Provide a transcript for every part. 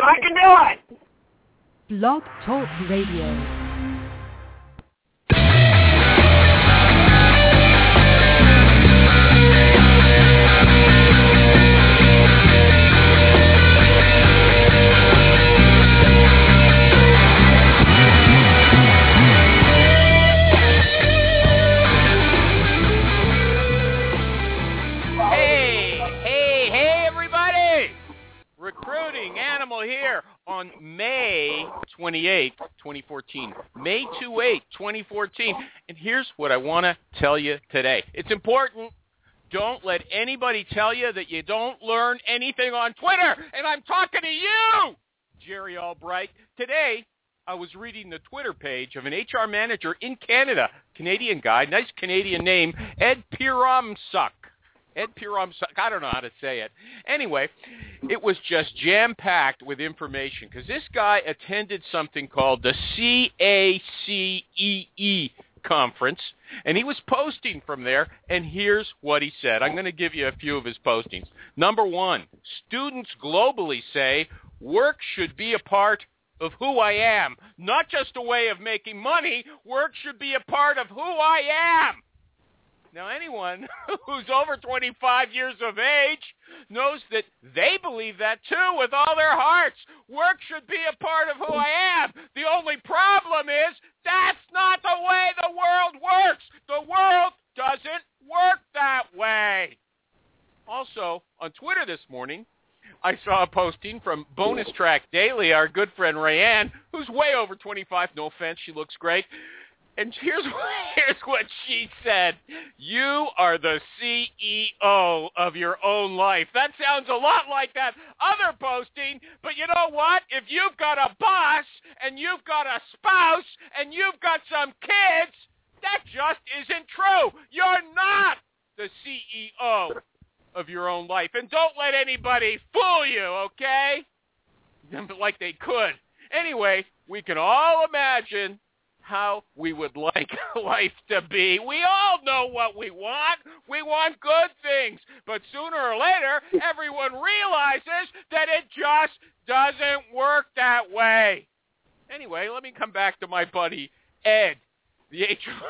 I can do it. Blog Talk Radio. Recruiting Animal here on May 28th, 2014. May 28th, 2014. And here's what I want to tell you today. It's important. Don't let anybody tell you that you don't learn anything on Twitter. And I'm talking to you, Jerry Albright. Today, I was reading the Twitter page of an HR manager in Canada, Canadian guy, nice Canadian name, Ed Piramsuk. Ed Piramsuk, I don't know how to say it. Anyway, it was just jam-packed with information because this guy attended something called the CACEE conference, and he was posting from there, and here's what he said. I'm going to give you a few of his postings. Number one, students globally say work should be a part of who I am, not just a way of making money. Work should be a part of who I am. Now, anyone who's over 25 years of age knows that they believe that, too, with all their hearts. Work should be a part of who I am. The only problem is that's not the way the world works. The world doesn't work that way. Also, on Twitter this morning, I saw a posting from Bonus Track Daily, our good friend Rayanne, who's way over 25. No offense, she looks great. And here's what she said. You are the CEO of your own life. That sounds a lot like that other posting, but you know what? If you've got a boss and you've got a spouse and you've got some kids, that just isn't true. You're not the CEO of your own life. And don't let anybody fool you, okay? Like they could. Anyway, we can all imagine how we would like life to be. We all know what we want. We want good things. But sooner or later, everyone realizes that it just doesn't work that way. Anyway, let me come back to my buddy Ed, the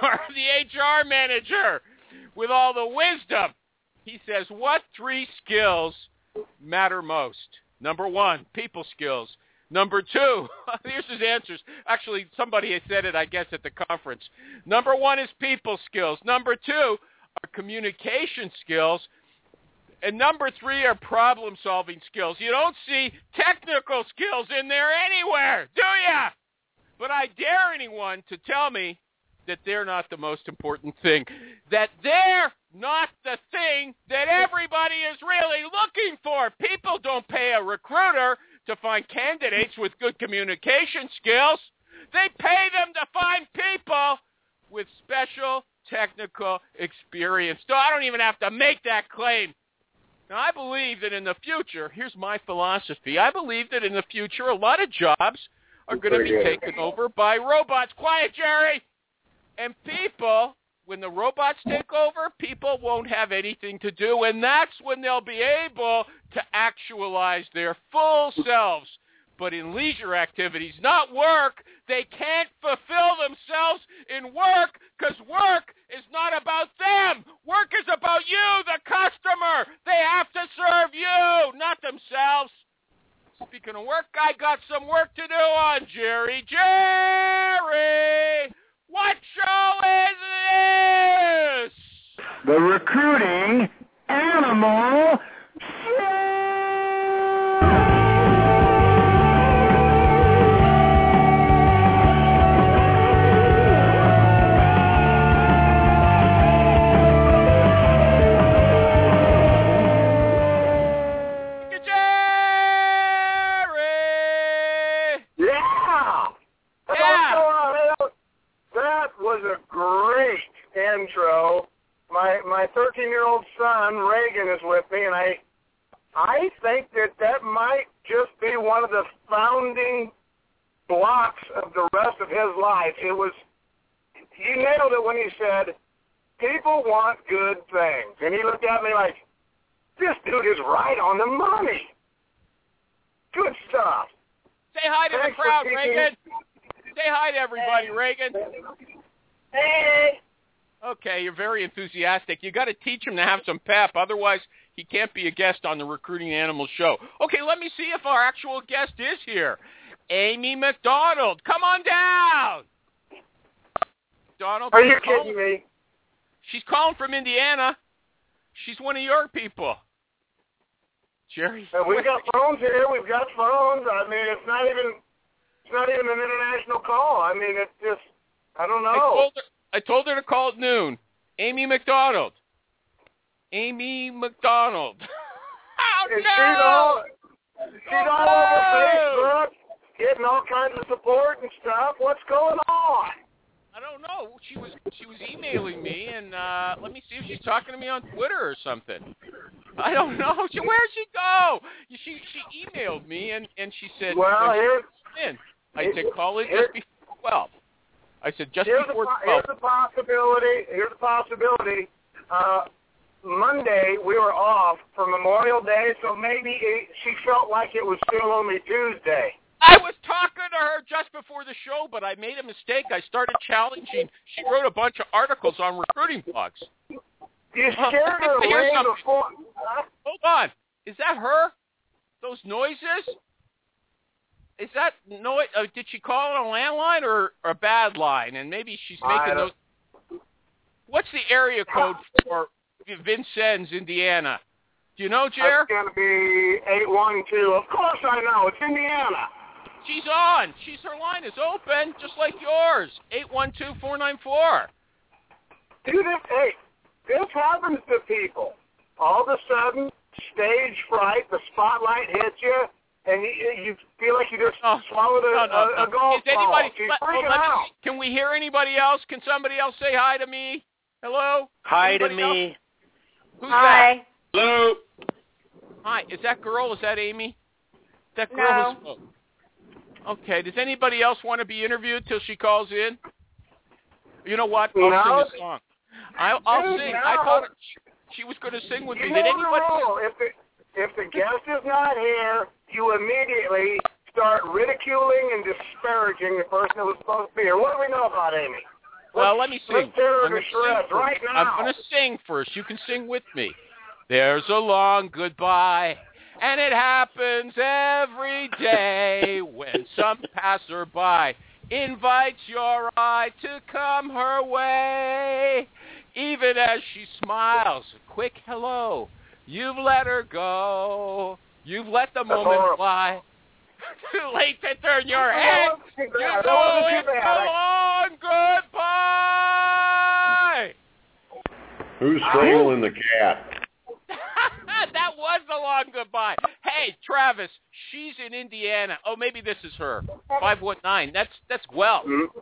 HR manager, with all the wisdom. He says, what 3 skills matter most? Number 1, people skills. Number 2, here's his answers. Actually, somebody has said it, I guess, at the conference. Number 1 is people skills. Number 2 are communication skills. And number 3 are problem-solving skills. You don't see technical skills in there anywhere, do ya? But I dare anyone to tell me that they're not the most important thing, that they're not the thing that everybody is really looking for. People don't pay a recruiter to find candidates with good communication skills. They pay them to find people with special technical experience. So I don't even have to make that claim. Now, I believe that in the future, here's my philosophy, I believe that in the future a lot of jobs are going to be taken over by robots. Quiet, Jerry! And people, when the robots take over, people won't have anything to do, and that's when they'll be able to actualize their full selves. But in leisure activities, not work, they can't fulfill themselves in work because work is not about them. Work is about you, the customer. They have to serve you, not themselves. Speaking of work, I got some work to do on Jerry. Jerry! What show is this? The Recruiting Animal Show! Intro. My 13-year-old son Reagan is with me, and I think that might just be one of the founding blocks of the rest of his life. He nailed it when he said, "People want good things," and he looked at me like, "This dude is right on the money." Good stuff. Say hi to the crowd, Reagan. Say hi to everybody, Reagan. Hey. Okay, you're very enthusiastic. You got to teach him to have some pep. Otherwise, he can't be a guest on the Recruiting Animals show. Okay, let me see if our actual guest is here. Amy McDonald, come on down. Donald, are you kidding me? She's calling from Indiana. She's one of your people. Jerry. We've got phones here. We've got phones. I mean, it's not even an international call. I mean, it's just, I don't know. I told her to call at noon. Amy McDonald. Amy McDonald. Oh, and no! She's all over Facebook, getting all kinds of support and stuff. What's going on? I don't know. She was emailing me, and let me see if she's talking to me on Twitter or something. I don't know. Where'd she go? She emailed me, and she said, well, I said, call in just before 12. I said, just before 12. Here's a possibility. Monday, we were off for Memorial Day, so maybe she felt like it was still only Tuesday. I was talking to her just before the show, but I made a mistake. I started challenging. She wrote a bunch of articles on recruiting blogs. You scared her away before. Hold on. Is that her? Those noises? Is that noise? Did she call it a landline or a bad line? And maybe she's making those. What's the area code for Vincennes, Indiana? Do you know, Jer? It's going to be 812. Of course I know. It's Indiana. She's on. Her line is open, just like yours. 812-494. Dude, this happens to people. All of a sudden, stage fright, the spotlight hits you, and you feel like you just swallowed a golf ball. She's freaking out. Can we hear anybody else? Can somebody else say hi to me? Hello? Hi anybody to me. Else? Who's Hi. that? Hello. Hi. Is that girl? Is that Amy? That girl No. who spoke. Okay. Does anybody else want to be interviewed till she calls in? You know what? I'll sing a song. I'll sing. No. I thought she was going to sing with me. Did anybody? If the guest is not here, you immediately start ridiculing and disparaging the person that was supposed to be here. What do we know about Amy? Well, let me sing. Let's tear her to shreds right now. I'm going to sing first. You can sing with me. There's a long goodbye, and it happens every day when some passerby invites your eye to come her way. Even as she smiles, a quick hello, you've let her go. You've let the moment fly. Too late to turn your head. You know it's a long goodbye. Who's strangling the cat? That was a long goodbye. Hey, Travis, she's in Indiana. Oh, maybe this is her. 519. That's Guelph.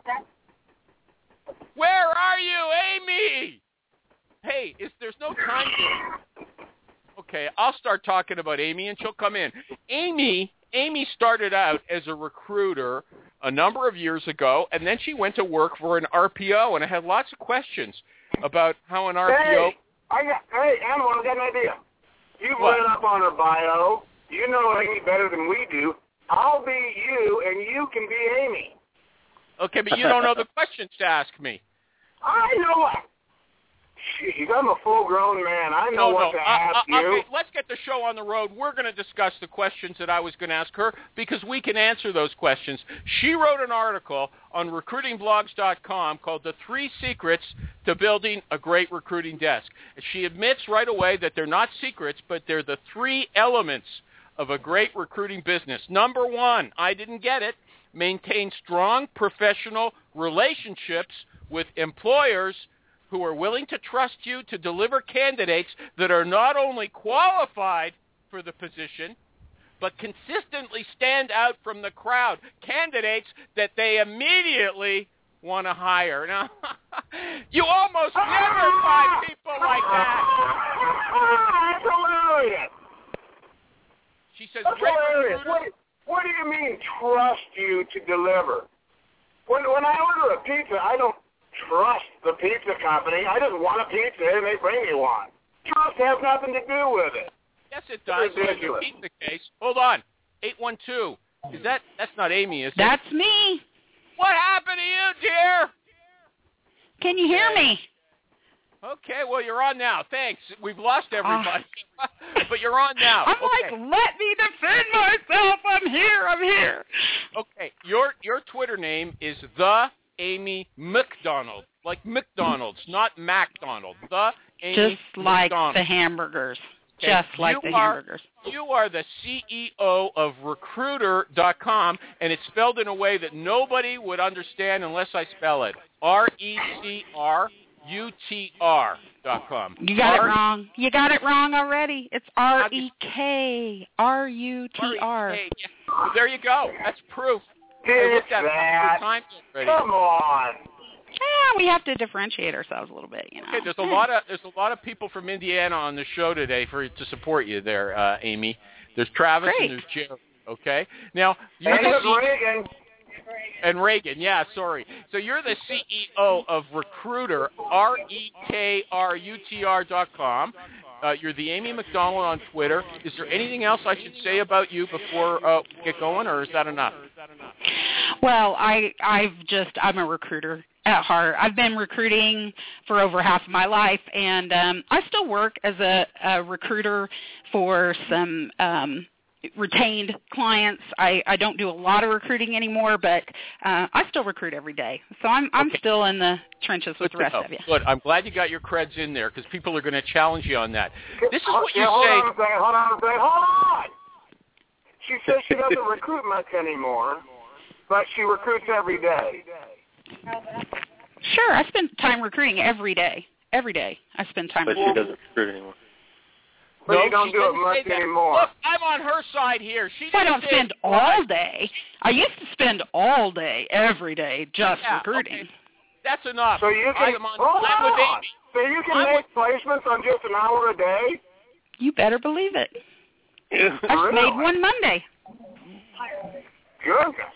Where are you, Amy? Hey, there's no time here. Okay, I'll start talking about Amy, and she'll come in. Amy started out as a recruiter a number of years ago, and then she went to work for an RPO, and I had lots of questions about how an RPO... Hey, Animal, I got an idea. You've read up on her bio. You know Amy better than we do. I'll be you, and you can be Amy. Okay, but you don't know the questions to ask me. I know what. Jeez, I'm a full-grown man. I know what to ask you. Okay, let's get the show on the road. We're going to discuss the questions that I was going to ask her because we can answer those questions. She wrote an article on recruitingblogs.com called The 3 Secrets to Building a Great Recruiting Desk. She admits right away that they're not secrets, but they're the 3 elements of a great recruiting business. Number 1, I didn't get it, maintain strong professional relationships with employers who are willing to trust you to deliver candidates that are not only qualified for the position, but consistently stand out from the crowd. Candidates that they immediately want to hire. Now, you almost never find people like that. That's hilarious. She says, That's hilarious. What do you mean trust you to deliver? When I order a pizza, I don't trust the pizza company. I just want a pizza and they bring me one. Trust has nothing to do with it. Yes, it does. Ridiculous. Repeat the case. Hold on. 812. That's not Amy, is it? That's me. What happened to you, dear? Can you hear me? Okay, well, you're on now. Thanks. We've lost everybody. But you're on now. I'm like, let me defend myself. I'm here. Okay, your Twitter name is The Amy McDonald. Like McDonald's, not MacDonald. The Amy Just like McDonald. the hamburgers. Okay. Just like the hamburgers. You are the CEO of Recruiter.com, and it's spelled in a way that nobody would understand unless I spell it. RECRUTR.com. You got it wrong. You got it wrong already. It's REKRUTR. Yeah. Well, there you go. That's proof. I looked at it times already. Come on. Yeah, we have to differentiate ourselves a little bit, you know. Okay, there's a lot of people from Indiana on the show today to support you there, Amy. There's Travis Great. and there's Jerry. Okay, now you're Reagan. And Reagan, yeah, sorry. So you're the CEO of Recruiter, REKRUTR.com. You're the Amy McDonald on Twitter. Is there anything else I should say about you before we get going, or is that enough? Well, I'm a recruiter at heart. I've been recruiting for over half of my life, and I still work as a recruiter for some retained clients. I don't do a lot of recruiting anymore, but I still recruit every day. So I'm still in the trenches with the rest of you. Good. I'm glad you got your creds in there because people are going to challenge you on that. This is what you Hold say. on a second. Hold on. She says she doesn't recruit much anymore, but she recruits every day. Sure, I spend time recruiting every day. Every day I spend time recruiting. But she doesn't recruit anymore. But you don't do it much anymore. Look, I'm on her side here. I don't spend all day. I used to spend all day, every day, just recruiting. Okay. That's enough. So you can, I'm with Amy. So you can make placements on just an hour a day? You better believe it. I Really? made one Monday. Goodness.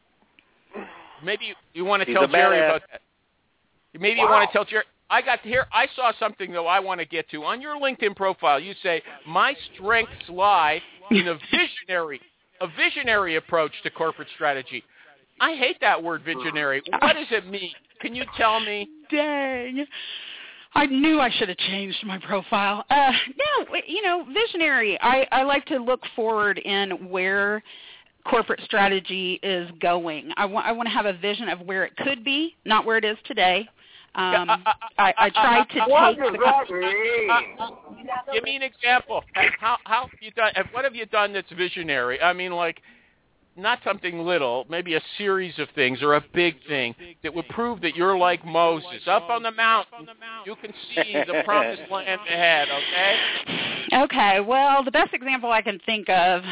Maybe you want to tell Jerry about that. Maybe you want to tell Jerry. I saw something, though, I want to get to. On your LinkedIn profile, you say, my strengths lie in a visionary approach to corporate strategy. I hate that word, visionary. What does it mean? Can you tell me? Dang. I knew I should have changed my profile. No, visionary. I like to look forward in where corporate strategy is going. I want to have a vision of where it could be, not where it is today. I try to what take does that mean? Give me an example. How have you done? What have you done that's visionary? I mean, like, not something little, maybe a series of things or a big thing that would prove that you're like Moses. Up on the mountain, you can see the promised land ahead, okay? Okay, well, the best example I can think of,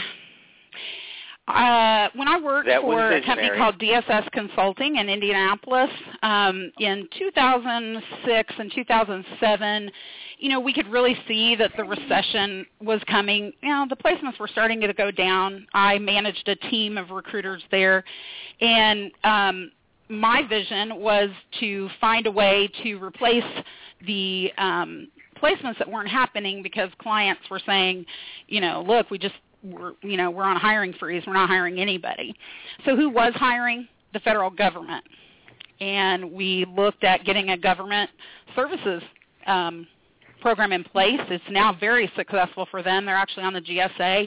when I worked for a company called DSS Consulting in Indianapolis in 2006 and 2007, we could really see that the recession was coming. The placements were starting to go down. I managed a team of recruiters there, and my vision was to find a way to replace the placements that weren't happening because clients were saying, look, we're on a hiring freeze. We're not hiring anybody. So who was hiring? The federal government. And we looked at getting a government services program in place. It's now very successful for them. They're actually on the GSA.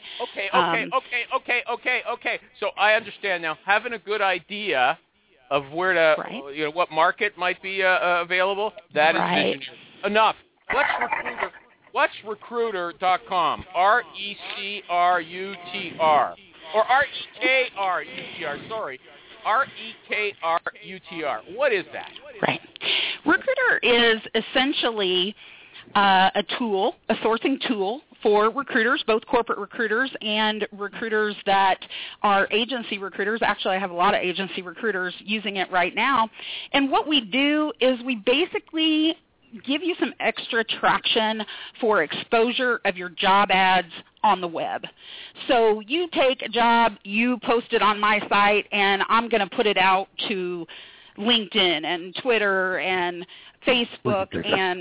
Okay. So I understand now. Having a good idea of where to, what market might be available, that is visionary. Enough. What's Recruiter.com? RECRUTR. Or REKRUTR, sorry. REKRUTR. What is that? Right. Recruiter is essentially a tool, a sourcing tool for recruiters, both corporate recruiters and recruiters that are agency recruiters. Actually, I have a lot of agency recruiters using it right now. And what we do is we basically give you some extra traction for exposure of your job ads on the web. So you take a job, you post it on my site, and I'm going to put it out to LinkedIn and Twitter and Facebook and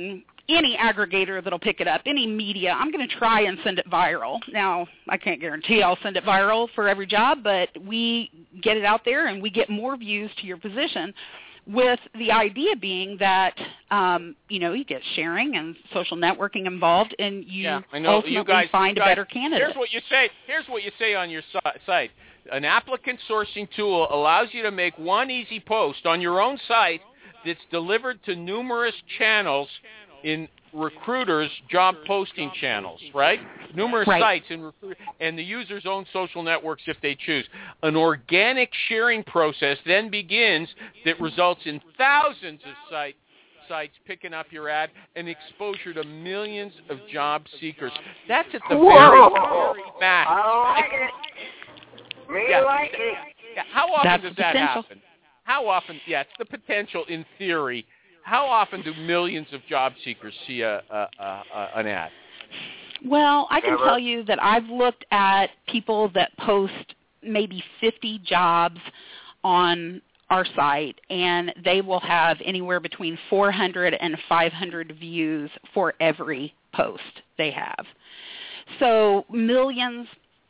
any aggregator that'll pick it up, any media, I'm going to try and send it viral. Now, I can't guarantee I'll send it viral for every job, but we get it out there and we get more views to your position, with the idea being that, you get sharing and social networking involved, and you ultimately find a better candidate. Here's what you say on your site. An applicant sourcing tool allows you to make one easy post on your own site that's delivered to numerous channels in recruiters' job posting channels, right? Numerous sites and the user's own social networks if they choose. An organic sharing process then begins that results in thousands of sites picking up your ad and exposure to millions of job seekers. That's at the very max. I like it. Like it. Yeah. How often does that happen? How often? Yeah, it's the potential in theory. How often do millions of job seekers see an ad? Well, I can tell you that I've looked at people that post maybe 50 jobs on our site, and they will have anywhere between 400 and 500 views for every post they have. So millions,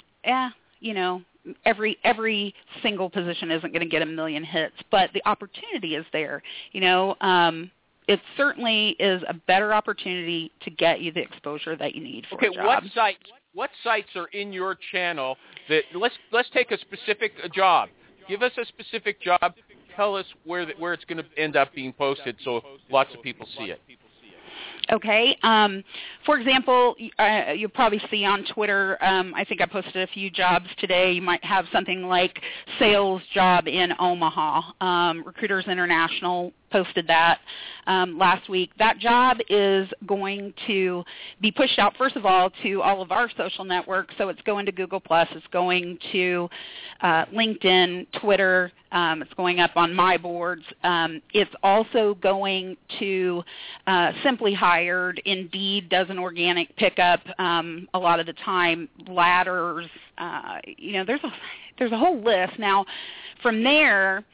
every single position isn't going to get a million hits, but the opportunity is there. It certainly is a better opportunity to get you the exposure that you need for a job. What sites are in your channel that let's take a specific job. Give us a specific job. Tell us where it's going to end up being posted so lots of people see it. Okay. For example, you'll probably see on Twitter, I think I posted a few jobs today. You might have something like sales job in Omaha. Recruiters International posted that last week. That job is going to be pushed out, first of all, to all of our social networks. So it's going to Google+, it's going to LinkedIn, Twitter, it's going up on my boards. It's also going to Simply Hired. Indeed does an organic pickup a lot of the time. Ladders, there's a whole list. Now, from there,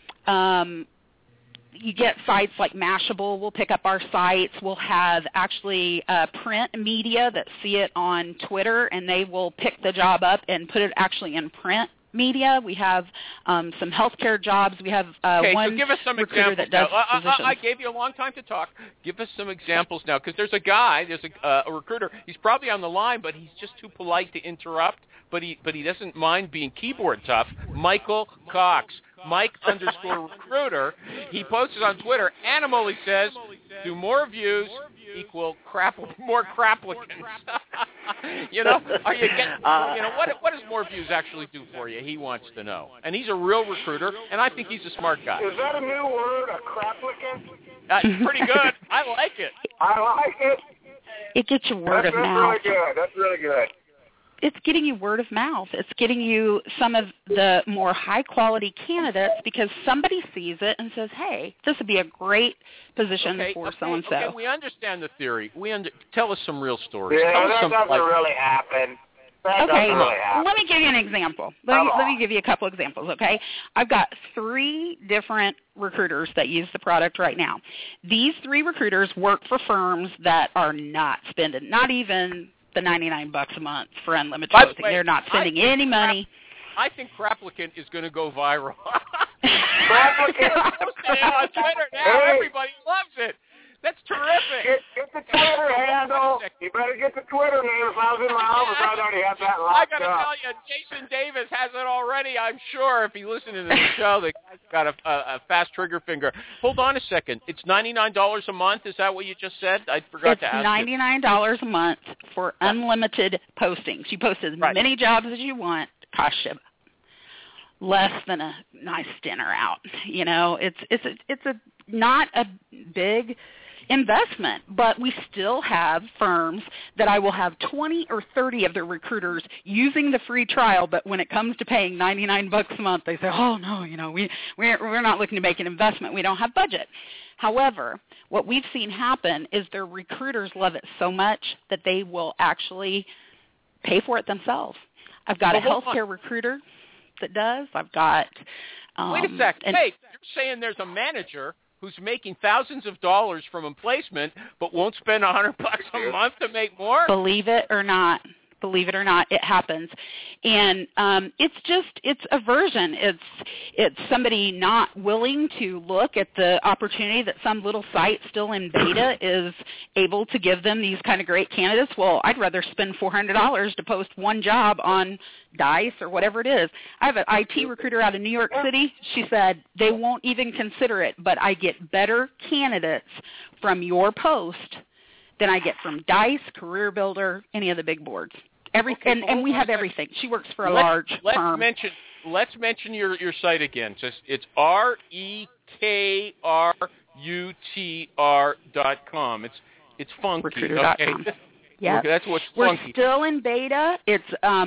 you get sites like Mashable will pick up our sites. We'll have actually print media that see it on Twitter, and they will pick the job up and put it actually in print media. We have some healthcare jobs. We have one so give us some recruiter examples that does now. I gave you a long time to talk. Give us some examples now, because there's a recruiter. He's probably on the line, but he's just too polite to interrupt. But he doesn't mind being keyboard tough. Michael Cox, Mike_recruiter. He posts on Twitter. Animal, he says, do more views equal more crapplicants. Are you getting? What does more views actually do for you? He wants to know. And he's a real recruiter, and I think he's a smart guy. Is that a new word, a crapplicant? Pretty good. I like it. I like it. It gets you word of mouth. That's really good. It's getting you word of mouth. It's getting you some of the more high-quality candidates because somebody sees it and says, hey, this would be a great position for so-and-so. Okay, we understand the theory. Tell us some real stories. Yeah, that doesn't really happen. Let me give you an example. Let me give you a couple examples, okay? I've got 3 different recruiters that use the product right now. These 3 recruiters work for firms that are not spending, not even the $99 a month for unlimited posting. They're not spending any money. I think Crapplicant is going to go viral. Crapplicant on Twitter now. Everybody loves it. That's terrific. Get the Twitter handle. You better get the Twitter name. If I was in my office, I'd already have that locked up. I got to tell you, Jason Davis has it already, I'm sure. If he listened to the show, the guy's got a fast trigger finger. Hold on a second. It's $99 a month. Is that what you just said? I forgot to ask It's $99 a month for unlimited postings. You post as many jobs as you want. Cost you less than a nice dinner out. It's not a big investment, but we still have firms that I will have 20 or 30 of their recruiters using the free trial, but when it comes to paying $99 a month, they say, oh, no, we're not looking to make an investment. We don't have budget. However, what we've seen happen is their recruiters love it so much that they will actually pay for it themselves. I've got a healthcare recruiter that does. I've got... Wait a sec. Wait, you're saying there's a manager who's making thousands of dollars from placement but won't spend $100 a month to make more? Believe it or not, it happens. And it's aversion. It's somebody not willing to look at the opportunity that some little site still in beta is able to give them these kind of great candidates. Well, I'd rather spend $400 to post one job on Dice or whatever it is. I have an IT recruiter out of New York City. She said they won't even consider it, but I get better candidates from your post than I get from Dice, Career Builder, any of the big boards. And we have everything. She works for a large firm. Let's mention your site again. It's REKRUTR.com. It's funky. Recruiter.com. Okay? Yeah, okay, that's what's we're funky. still in beta. It's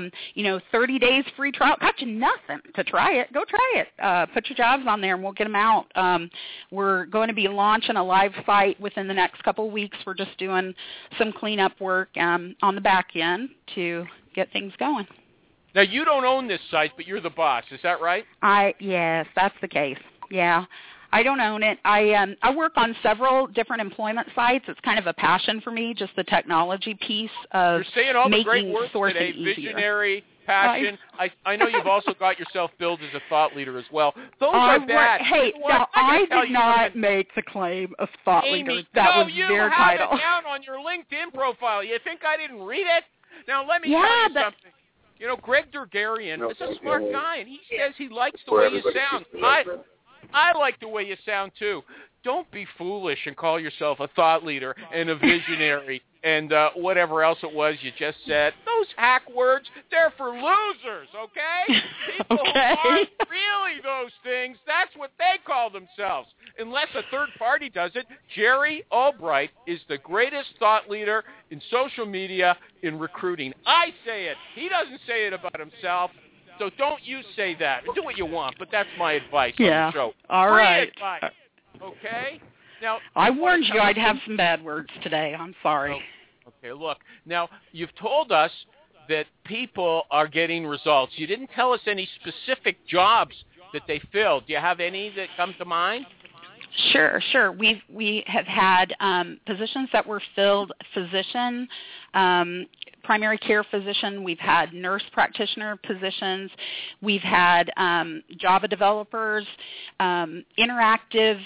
30 days free trial. Got you nothing to try it. Go try it. Put your jobs on there, and we'll get them out. We're going to be launching a live site within the next couple of weeks. We're just doing some cleanup work on the back end to get things going. Now, you don't own this site, but you're the boss. Is that right? Yes, that's the case. Yeah. I don't own it. I work on several different employment sites. It's kind of a passion for me, just the technology piece of You're saying all the making great words sourcing today, easier. Visionary, passion. I know you've also got yourself billed as a thought leader as well. Those are bad. Hey, now I did not make the claim of thought leader. That was their title. You have it down on your LinkedIn profile. You think I didn't read it? Now, let me tell you something. You know, Greg Durgarian is a smart guy, and he says he likes the way you sound. I like the way you sound, too. Don't be foolish and call yourself a thought leader and a visionary and whatever else it was you just said. Those hack words, they're for losers, okay? People who aren't really those things, that's what they call themselves. Unless a third party does it, Jerry Albright is the greatest thought leader in social media in recruiting. I say it. He doesn't say it about himself. So don't you say that. Do what you want, but that's my advice on the show. All right. Advice, okay? Now, I warned you I'd have some bad words today. I'm sorry. Okay, look. Now, you've told us that people are getting results. You didn't tell us any specific jobs that they filled. Do you have any that come to mind? Sure. We have had positions that were filled, physician, primary care physician. We've had nurse practitioner positions. We've had Java developers, interactive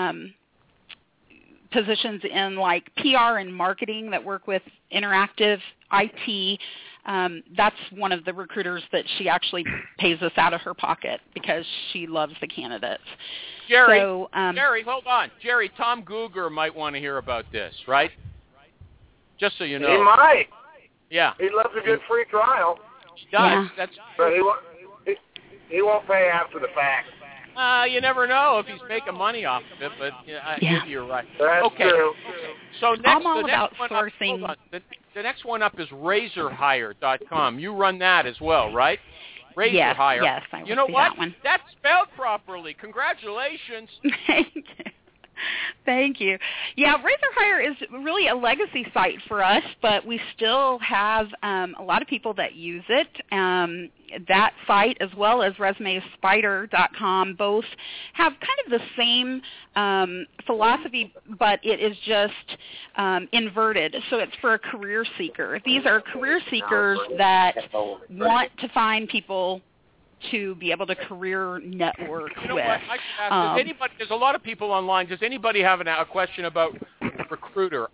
positions in like PR and marketing that work with interactive IT. That's one of the recruiters that she actually pays us out of her pocket because she loves the candidates. Jerry, hold on. Jerry, Tom Guger might want to hear about this, right? Just so you know. He might. Yeah. He loves a good free trial. He does. Yeah. But he won't pay after the fact. You never know if he's making money off of it, but maybe you're right. That's true. So next, I'm all about sourcing. The next one up is RazorHire.com. You run that as well, right? Yes, Hire. Yes, I will You know see what? that one. That's spelled properly. Congratulations. Thank you. Yeah, Razor Hire is really a legacy site for us, but we still have a lot of people that use it. That site, as well as ResumeSpider.com, both have kind of the same philosophy, but it is just inverted. So it's for a career seeker. These are career seekers that want to find people to be able to career network you know with. What? I should ask, there's a lot of people online. Does anybody have a question about Recruiter?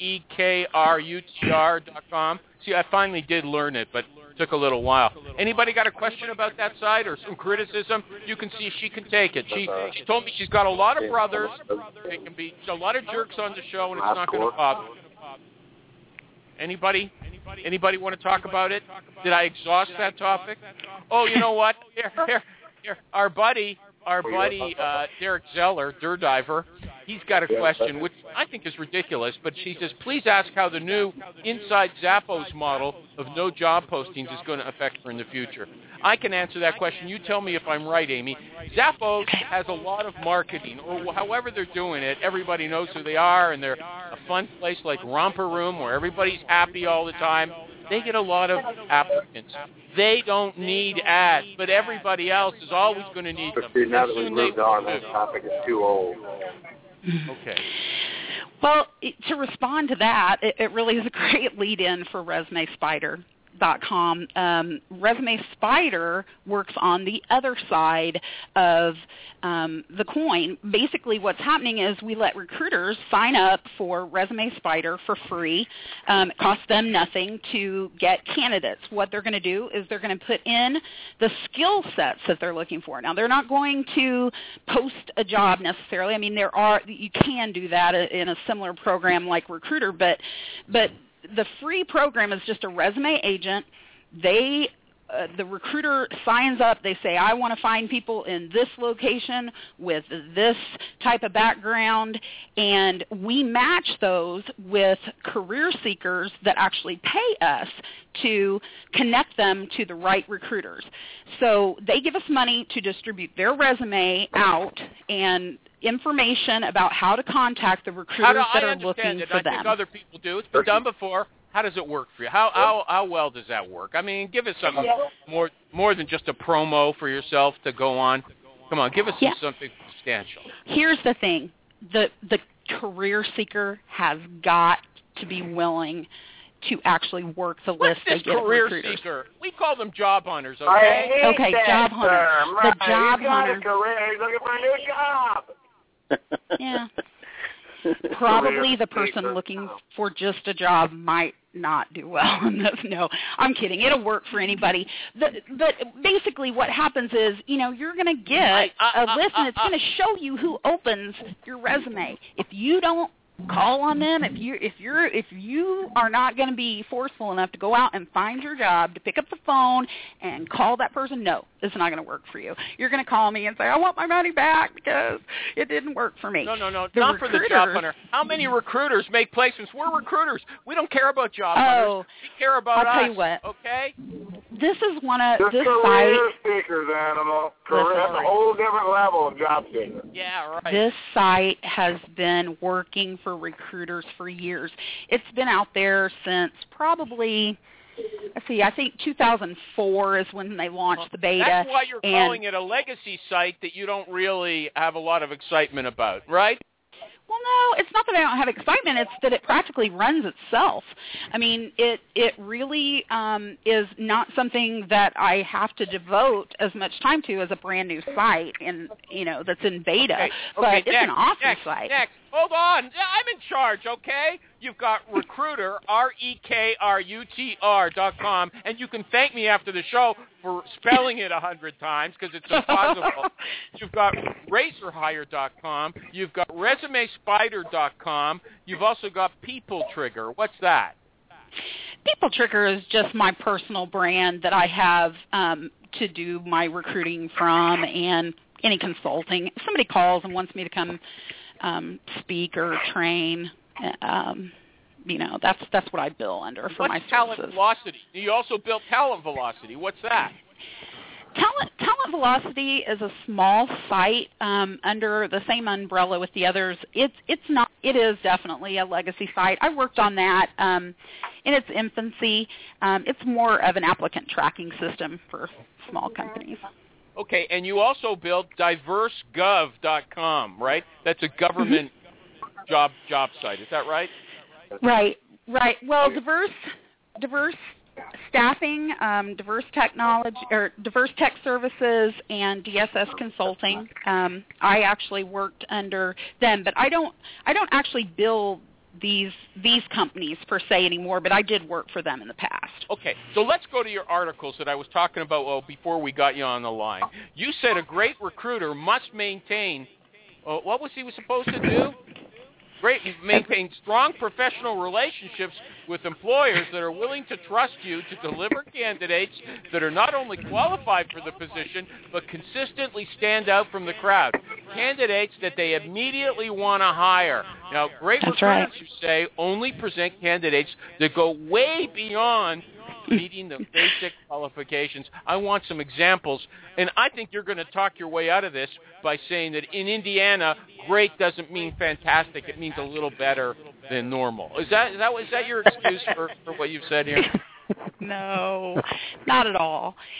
REKRUTR.com. See, I finally did learn it, but it took a little while. Anybody got a question about that site or some criticism? You can see she can take it. She told me she's got a lot of brothers. It can be a lot of jerks on the show, and it's not going to bother. Anybody want to talk about it? Did I exhaust that topic? Oh, you know what? Here. Our buddy Derek Zeller, Durdiver, he's got a question, which I think is ridiculous, but she says, please ask how the new Inside Zappos model of no job postings is going to affect her in the future. I can answer that question. You tell me if I'm right, Amy. Zappos has a lot of marketing, or however they're doing it. Everybody knows who they are, and they're a fun place like Romper Room where everybody's happy all the time. They get a lot of applicants. They don't need ads, but everybody else is always going to need them. See, now that we've moved on, that topic is too old. Okay. Well, to respond to that, it really is a great lead-in for ResumeSpider.com. Resume Spider works on the other side of the coin. Basically, what's happening is we let recruiters sign up for Resume Spider for free. It costs them nothing to get candidates. What they're going to do is they're going to put in the skill sets that they're looking for. Now, they're not going to post a job necessarily. I mean, you can do that in a similar program like Recruiter, but the free program is just a resume agent. The recruiter signs up. They say, I want to find people in this location with this type of background, and we match those with career seekers that actually pay us to connect them to the right recruiters. So they give us money to distribute their resume out and information about how to contact the recruiters that are looking for them. I think other people do. It's been done before. How does it work for you? How well does that work? I mean, give us something more than just a promo for yourself to go on. Come on, give us something substantial. Here's the thing. The career seeker has got to be willing to actually work the list they get career recruiters. Seeker? We call them job hunters, okay? Okay, job hunter. Right. The job hunter. He's got a career. He's looking for a new job. Yeah. Probably the person looking for just a job might not do well in this. No, I'm kidding. It'll work for anybody. But basically what happens is, you're going to get a list, and it's going to show you who opens your resume. If you don't call on them, if you are not going to be forceful enough to go out and find your job, to pick up the phone and call that person, no, it's not going to work for you. You're going to call me and say, I want my money back because it didn't work for me. No, not for the job hunter. How many recruiters make placements? We're recruiters. We don't care about job hunters. We care about us. I'll tell you what. Okay? This is one of this this career site. seekers, animal. That's a whole different level of job seeker. Yeah, right. This site has been working for recruiters for years. It's been out there since probably, I think 2004 is when they launched the beta. That's why you're calling it a legacy site that you don't really have a lot of excitement about, right? Well, no, it's not that I don't have excitement. It's that it practically runs itself. I mean, it really is not something that I have to devote as much time to as a brand new site, and that's in beta. Okay, but it's next, an awesome site. Next, hold on. I'm in charge, okay? You've got Recruiter, REKRUTR.com, and you can thank me after the show for spelling it 100 times because it's impossible. You've got RacerHire.com. You've got ResumeSpider.com. You've also got People Trigger. What's that? People Trigger is just my personal brand that I have to do my recruiting from and any consulting. If somebody calls and wants me to come speak or train, that's what I bill under for my services. Talent Velocity? You also built Talent Velocity. What's that? Talent Velocity is a small site under the same umbrella with the others. It is definitely a legacy site. I worked on that in its infancy. It's more of an applicant tracking system for small companies. Okay, and you also built DiverseGov.com, right? That's a government job site. Is that right? Right. Well, diverse staffing, diverse technology, or diverse tech services, and DSS Consulting. I actually worked under them, but I don't actually build these companies per se anymore, but I did work for them in the past. Okay, so let's go to your articles that I was talking about before we got you on the line. You said a great recruiter must maintain, what was he supposed to do? Maintain strong professional relationships with employers that are willing to trust you to deliver candidates that are not only qualified for the position, but consistently stand out from the crowd. Candidates that they immediately want to hire. Now, great recruiters, you say, only present candidates that go way beyond meeting the basic qualifications. I want some examples, and I think you're going to talk your way out of this by saying that in Indiana, great doesn't mean fantastic. It means a little better than normal. Is that your excuse for what you've said here? No, not at all.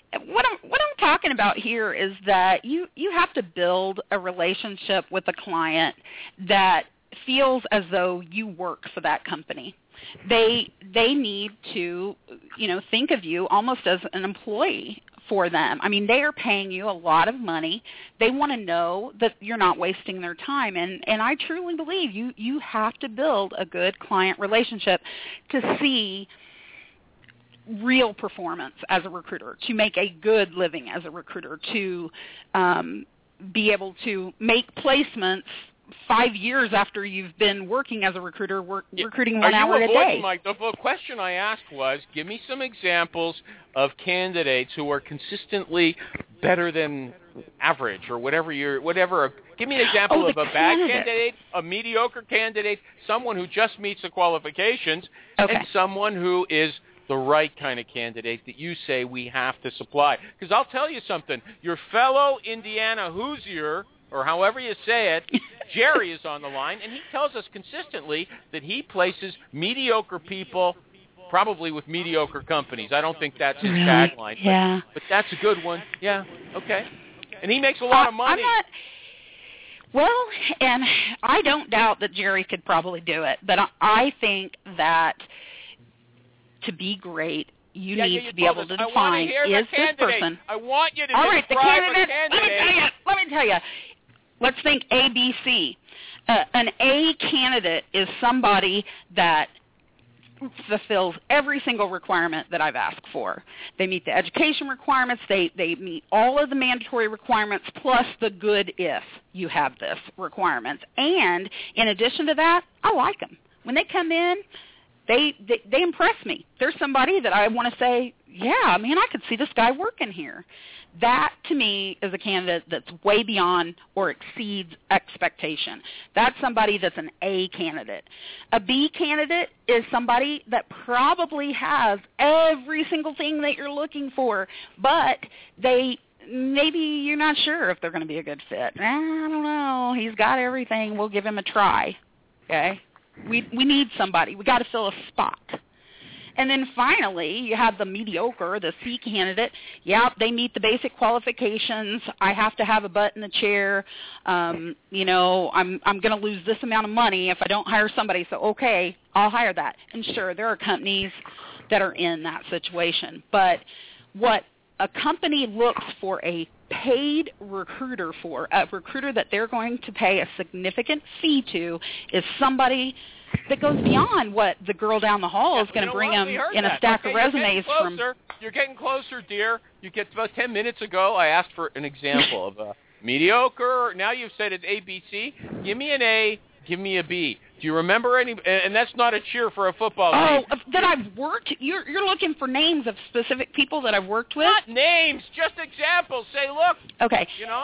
what I'm talking about here is that you have to build a relationship with a client that feels as though you work for that company. They need to, think of you almost as an employee for them. I mean, they are paying you a lot of money. They want to know that you're not wasting their time. And I truly believe you have to build a good client relationship to see real performance as a recruiter, to make a good living as a recruiter, to be able to make placements 5 years after you've been working as a recruiter, recruiting 1 hour a day. The question I asked was, give me some examples of candidates who are consistently better than average or whatever. Give me an example of a bad candidate, a mediocre candidate, someone who just meets the qualifications, and someone who is the right kind of candidate that you say we have to supply. Because I'll tell you something, your fellow Indiana Hoosier, or however you say it, Jerry is on the line, and he tells us consistently that he places mediocre people probably with mediocre companies. I don't think that's his tagline, but that's a good one. Yeah, okay. And he makes a lot of money. And I don't doubt that Jerry could probably do it, but I think that to be great, you need to be able to define, is this person... I want you to describe the candidate. Let me tell you. Let's think ABC. An A candidate is somebody that fulfills every single requirement that I've asked for. They meet the education requirements. They meet all of the mandatory requirements plus the good if you have this requirements. And in addition to that, I like them. When they come in, they impress me. They're somebody that I want to say, yeah, man, I could see this guy working here. That, to me, is a candidate that's way beyond or exceeds expectation. That's somebody that's an A candidate. A B candidate is somebody that probably has every single thing that you're looking for, but maybe you're not sure if they're going to be a good fit. I don't know. He's got everything. We'll give him a try. Okay? We need somebody. We got to fill a spot. And then finally, you have the mediocre, the C candidate. Yeah, they meet the basic qualifications. I have to have a butt in the chair. I'm going to lose this amount of money if I don't hire somebody. So, okay, I'll hire that. And sure, there are companies that are in that situation. But what a company looks for a paid recruiter for, a recruiter that they're going to pay a significant fee to, is somebody that goes beyond what the girl down the hall is going to bring them in a stack of resumes from. You're getting closer, dear. You get about 10 minutes ago, I asked for an example of a mediocre. Now you've said it's ABC. Give me an A. Give me a B. Do you remember any? And that's not a cheer for a football team. Oh, that I've worked? You're looking for names of specific people that I've worked with? Not names, just examples. Say, look. Okay.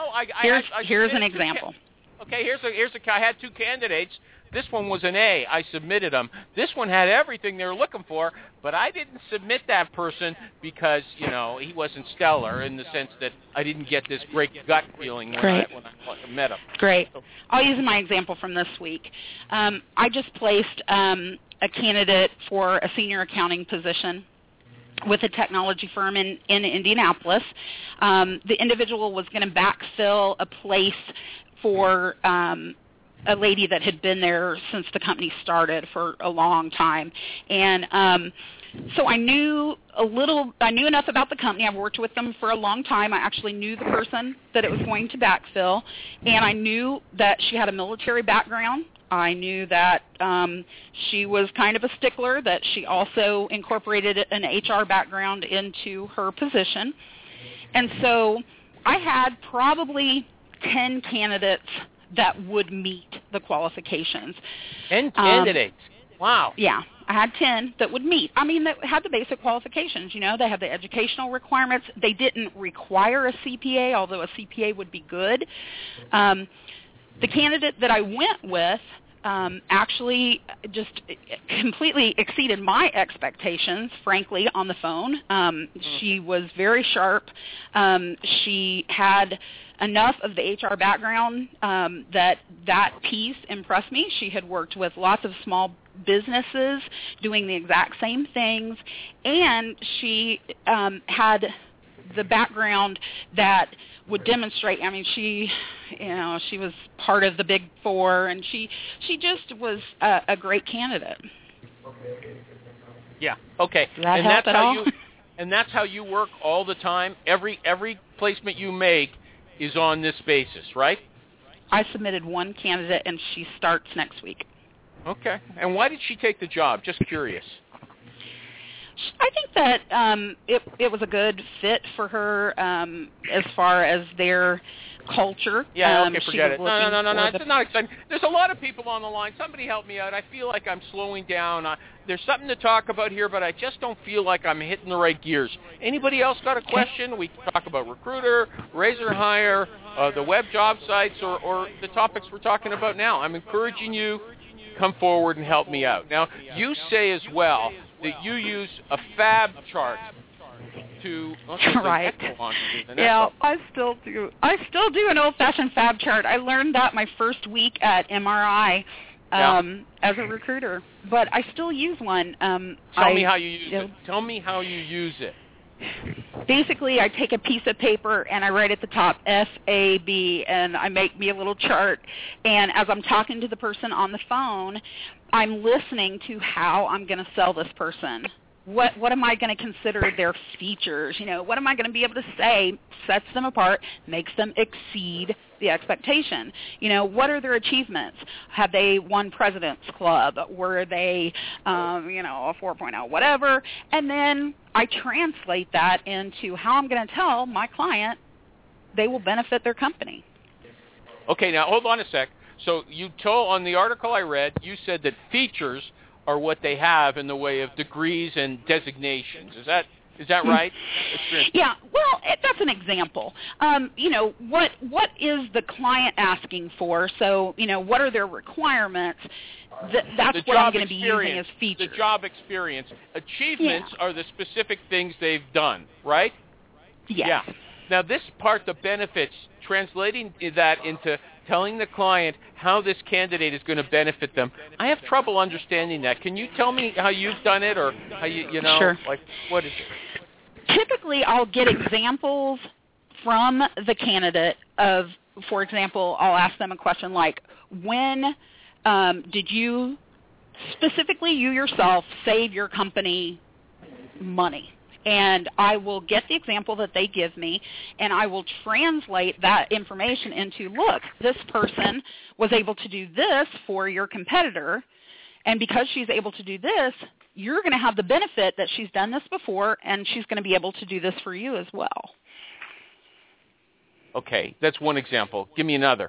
Here's an example. Okay, I had two candidates. This one was an A. I submitted them. This one had everything they were looking for, but I didn't submit that person because, he wasn't stellar in the sense that I didn't get this great gut feeling when I met him. Great. I'll use my example from this week. I just placed a candidate for a senior accounting position with a technology firm in Indianapolis. The individual was going to backfill a place for a lady that had been there since the company started for a long time. And so I knew enough about the company. I've worked with them for a long time. I actually knew the person that it was going to backfill, and I knew that she had a military background. I knew that she was kind of a stickler, that she also incorporated an HR background into her position. And so I had probably 10 candidates that would meet the qualifications. 10 candidates. Wow. Yeah, I had 10 that would meet. I mean, that had the basic qualifications. They have the educational requirements. They didn't require a CPA, although a CPA would be good. The candidate that I went with actually just completely exceeded my expectations, frankly, on the phone. She was very sharp. She had enough of the HR background that piece impressed me. She had worked with lots of small businesses doing the exact same things, and she had the background that would demonstrate. I mean, she was part of the Big Four, and she just was a great candidate. Yeah. Okay. And that's how and that's how you work all the time. Every placement you make is on this basis, right? I submitted one candidate, and she starts next week. Okay. And why did she take the job? Just curious. I think that it was a good fit for her as far as their culture. Yeah, okay, forget it. No. It's not exciting. There's a lot of people on the line. Somebody help me out. I feel like I'm slowing down. There's something to talk about here, but I just don't feel like I'm hitting the right gears. Anybody else got a question? We can talk about Recruiter, Razor Hire, the web job sites, or the topics we're talking about now. I'm encouraging you, come forward and help me out. Now, you say as well that you use a fab chart to right. Yeah, I still do an old-fashioned fab chart. I learned that my first week at MRI as a recruiter, but I still use one. Tell me how you use it. Tell me how you use it. Basically, I take a piece of paper and I write at the top FAB, and I make me a little chart. And as I'm talking to the person on the phone, I'm listening to how I'm going to sell this person. What am I going to consider their features? What am I going to be able to say sets them apart, makes them exceed the expectation? What are their achievements? Have they won President's Club? Were they, a 4.0, whatever? And then I translate that into how I'm going to tell my client they will benefit their company. Okay, now hold on a sec. So you told, on the article I read, you said that features are what they have in the way of degrees and designations. Is that right? Yeah. Well, that's an example. What is the client asking for? So, what are their requirements? That's what I'm going to be using as features. The job experience. Achievements are the specific things they've done, right? Yes. Yeah. Now, this part, the benefits, translating that into telling the client how this candidate is going to benefit them. I have trouble understanding that. Can you tell me how you've done it, or how Sure. Like, what is it? Typically, I'll get examples from the candidate of, for example, I'll ask them a question like, when did you, specifically you yourself, save your company money? And I will get the example that they give me, and I will translate that information into, look, this person was able to do this for your competitor, and because she's able to do this, you're going to have the benefit that she's done this before, and she's going to be able to do this for you as well. Okay, that's one example. Give me another.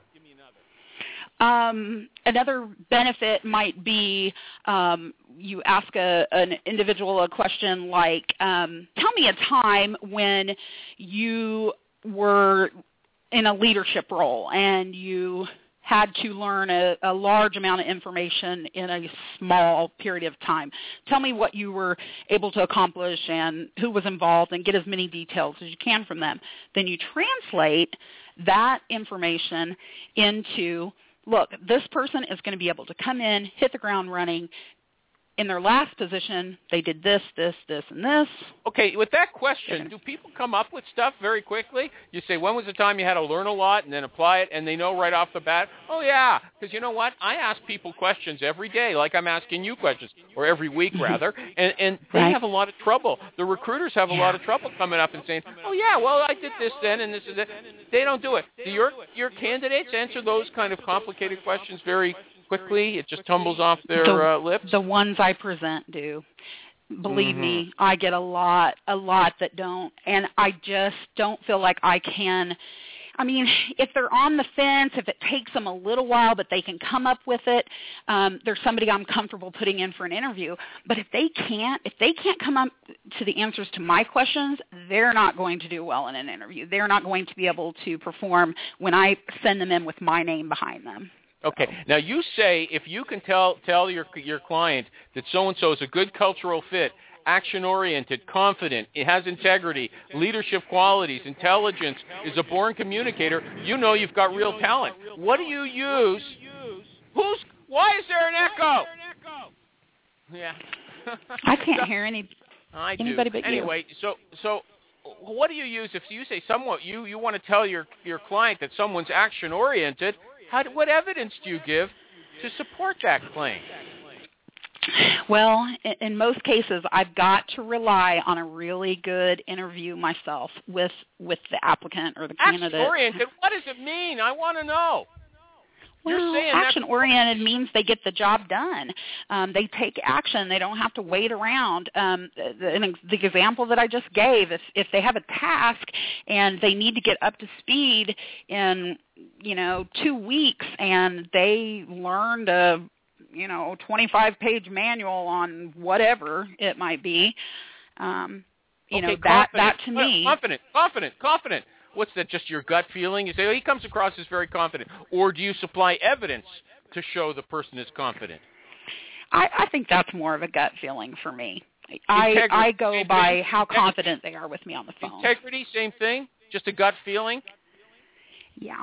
Another benefit might be you ask an individual a question like, tell me a time when you were in a leadership role and you had to learn a large amount of information in a small period of time. Tell me what you were able to accomplish and who was involved, and get as many details as you can from them. Then you translate that information into, look, this person is going to be able to come in, hit the ground running. In their last position, they did this, this, and this. Okay, with that question, do people come up with stuff very quickly? You say, when was the time you had to learn a lot and then apply it, and they know right off the bat? Oh, yeah, because you know what? I ask people questions every day, like I'm asking you questions, or every week, rather, and they have a lot of trouble. The recruiters have a lot of trouble coming up and saying, oh, yeah, well, I did this then, and this is it. They don't do it. Do your candidates answer those kind of complicated questions very quickly? It just tumbles off their lips? The ones I present do. Believe me, I get a lot that don't, and I just don't feel like I can. I mean, if they're on the fence, if it takes them a little while, but they can come up with it, there's somebody I'm comfortable putting in for an interview. But if they can't come up to the answers to my questions, they're not going to do well in an interview. They're not going to be able to perform when I send them in with my name behind them. Okay. Now, you say if you can tell your client that so-and-so is a good cultural fit, action-oriented, confident, it has integrity, leadership qualities, intelligence, is a born communicator, you know you've got real talent. What do you use? Why is there an echo? Yeah. I can't hear anybody but you. Anyway, so what do you use if you say you want to tell your client that someone's action oriented? What evidence do you give to support that claim? Well, in most cases, I've got to rely on a really good interview myself with the applicant or the candidate. Action-oriented? What does it mean? I want to know. Well, action-oriented means they get the job done. They take action. They don't have to wait around. The example that I just gave, if they have a task and they need to get up to speed in 2 weeks, and they learned a 25-page manual on whatever it might be, that to me. Confident. What's that, just your gut feeling? You say, he comes across as very confident. Or do you supply evidence to show the person is confident? I think that's more of a gut feeling for me. I go by how confident they are with me on the phone. Integrity, same thing? Just a gut feeling? Yeah.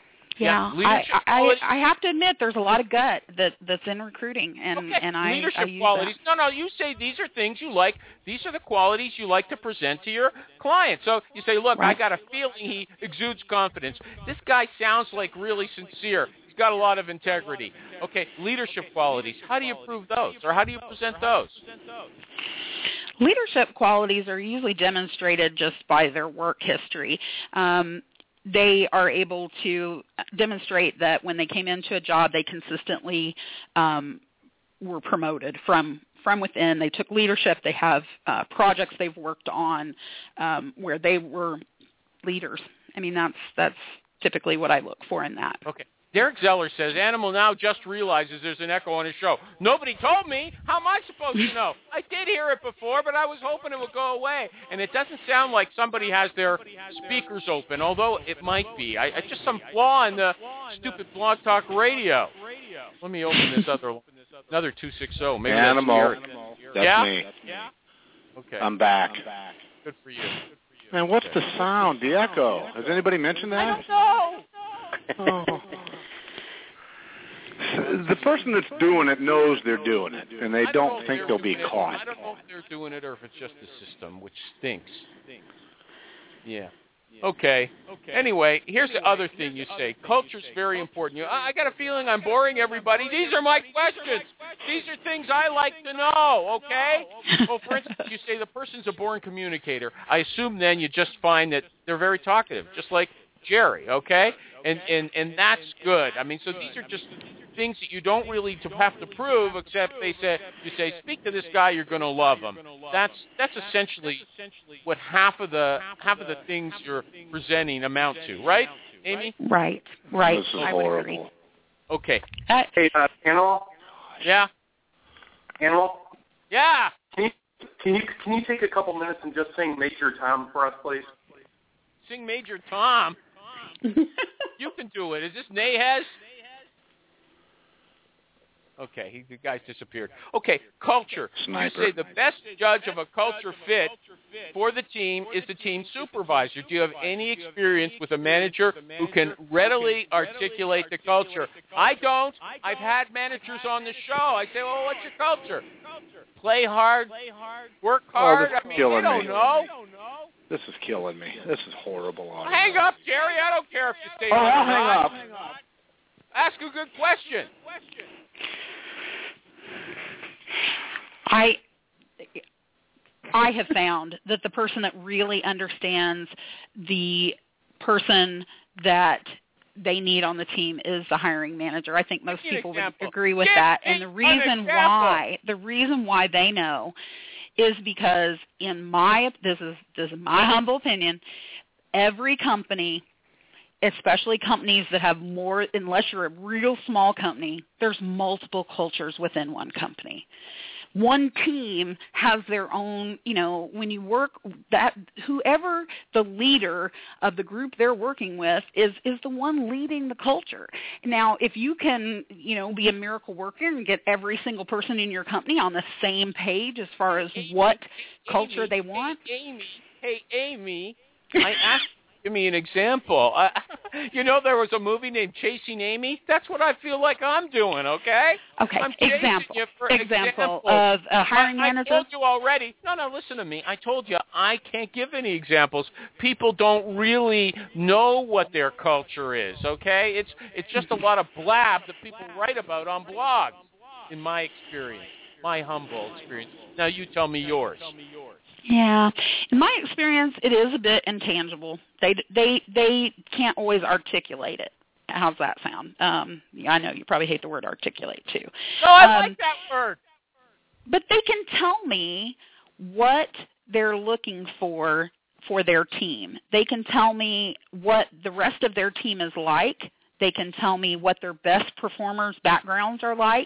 I have to admit there's a lot of gut that's in recruiting, and I leadership use qualities. that. No, you say these are things you like. These are the qualities you like to present to your client. So you say, look, right. I got a feeling he exudes confidence. This guy sounds like really sincere. He's got a lot of integrity. Okay, leadership qualities. How do you prove those, or how do you present those? Leadership qualities are usually demonstrated just by their work history. They are able to demonstrate that when they came into a job, they consistently were promoted from within. They took leadership. They have projects they've worked on where they were leaders. I mean, that's typically what I look for in that. Okay. Derek Zeller says, Animal now just realizes there's an echo on his show. Nobody told me. How am I supposed to know? I did hear it before, but I was hoping it would go away. And it doesn't sound like somebody has their speakers open, although it might be. It's just some flaw in the stupid Blog Talk Radio. Let me open this another 260. Maybe Animal. That's me. Yeah? Okay. I'm back. Good for you. Man, what's the sound? The echo. Has anybody mentioned that? I don't know. Oh. The person that's doing it knows they're doing it, and they don't think they'll be caught. I don't know if they're doing it or if it's just the system, which stinks. Yeah. Okay. Anyway, here's the other thing you say. Culture's very important. I got a feeling I'm boring everybody. These are my questions. These are things I like to know, okay? Well, for instance, you say the person's a born communicator. I assume then you just find that they're very talkative, just like Jerry, okay? And that's good. I mean, so these are just things that you don't really have to prove, except you say, speak to this guy, you're going to love him. That's essentially what half of the things you're presenting amount to, right, Amy? Right. This is horrible. Okay. Hey, Animal? Yeah? Animal? Yeah! Can you take a couple minutes and just sing Major Tom for us, please? Sing Major Tom? You can do it. Is this Nahaz? Okay, the guy's disappeared. Okay, culture. Sniper. You say the best judge of a culture fit for the team is the team supervisor. Do you have any experience with a manager who can readily articulate the culture? I don't. I've had managers on the show. I say, well, what's your culture? Play hard, work hard. This is I mean, killing you don't me. know. This is killing me. This is horrible. Hang up, Jerry. I don't care if you stay on. I'll hang up. Ask a good question. I have found that the person that really understands the person that they need on the team is the hiring manager. I think most people would agree with that. And the reason why they know is because this is my humble opinion, every company, especially companies that have more, unless you're a real small company, there's multiple cultures within one company. One team has their own, when you work, that whoever the leader of the group they're working with is the one leading the culture. Now, if you can, be a miracle worker and get every single person in your company on the same page as far as what culture they want. Hey, Amy, I Give me an example. There was a movie named Chasing Amy. That's what I feel like I'm doing, okay? Okay, I'm example of a hiring manager. I told you already. No, listen to me. I told you I can't give any examples. People don't really know what their culture is, okay? It's just a lot of blab that people write about on blogs, in my experience, my humble experience. Now you tell me yours. Yeah, in my experience, it is a bit intangible. They can't always articulate it. How's that sound? I know you probably hate the word articulate too. No, I like that word. But they can tell me what they're looking for their team. They can tell me what the rest of their team is like. They can tell me what their best performers' backgrounds are like.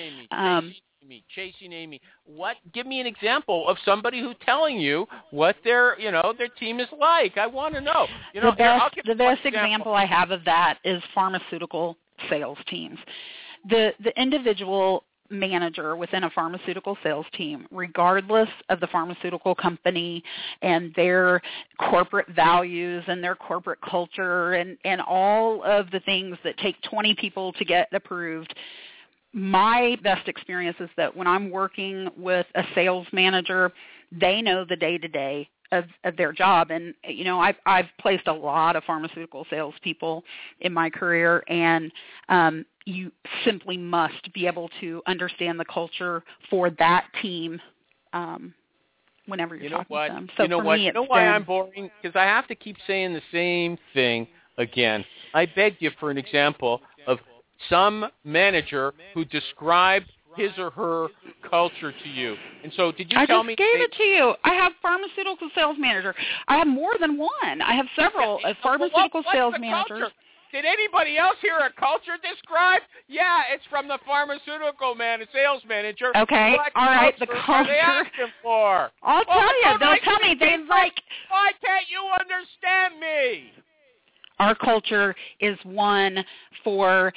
Chasing Amy. Give me an example of somebody who's telling you what their team is like. I want to know. The best example I have of that is pharmaceutical sales teams. The individual manager within a pharmaceutical sales team, regardless of the pharmaceutical company and their corporate values and their corporate culture and all of the things that take 20 people to get approved, my best experience is that when I'm working with a sales manager, they know the day-to-day of their job. And, I've placed a lot of pharmaceutical salespeople in my career, and you simply must be able to understand the culture for that team whenever you're talking to them. So for me, why I'm boring? Because I have to keep saying the same thing again. I begged you for an example of some manager who described his or her culture to you. And so did you tell me? I just gave it to you. I have pharmaceutical sales manager. I have more than one. I have several pharmaceutical sales managers. Culture? Did anybody else hear a culture described? Yeah, it's from the pharmaceutical sales manager. Okay, all right, the culture. Are they asking for? I'll tell you. They'll tell me. They like. Why can't you understand me? Our culture is one for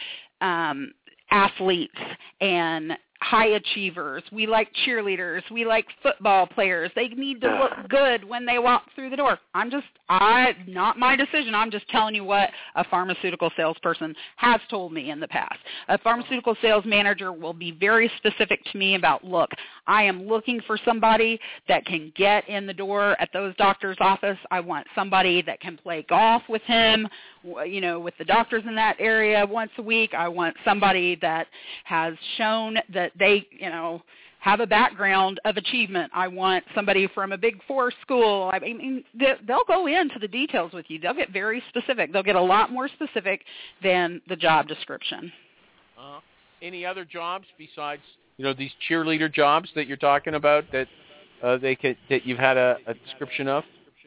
athletes and high achievers. We like cheerleaders. We like football players. They need to look good when they walk through the door. Not my decision. I'm just telling you what a pharmaceutical salesperson has told me in the past. A pharmaceutical sales manager will be very specific to me about, look, I am looking for somebody that can get in the door at those doctor's office. I want somebody that can play golf with him, with the doctors in that area once a week. I want somebody that has shown that they, have a background of achievement. I want somebody from a Big Four school. I mean, they'll go into the details with you. They'll get very specific. They'll get a lot more specific than the job description. Any other jobs besides, these cheerleader jobs that you're talking about that that you've had a description of?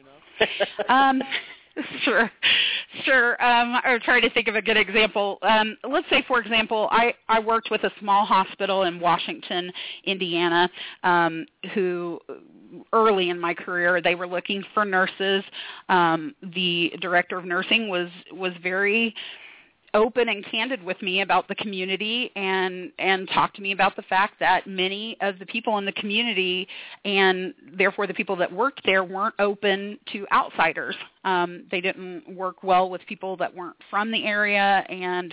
Sure. I'm trying to think of a good example. Let's say, for example, I worked with a small hospital in Washington, Indiana, who early in my career, they were looking for nurses. The director of nursing was very open and candid with me about the community and talked to me about the fact that many of the people in the community and therefore the people that worked there weren't open to outsiders. They didn't work well with people that weren't from the area, and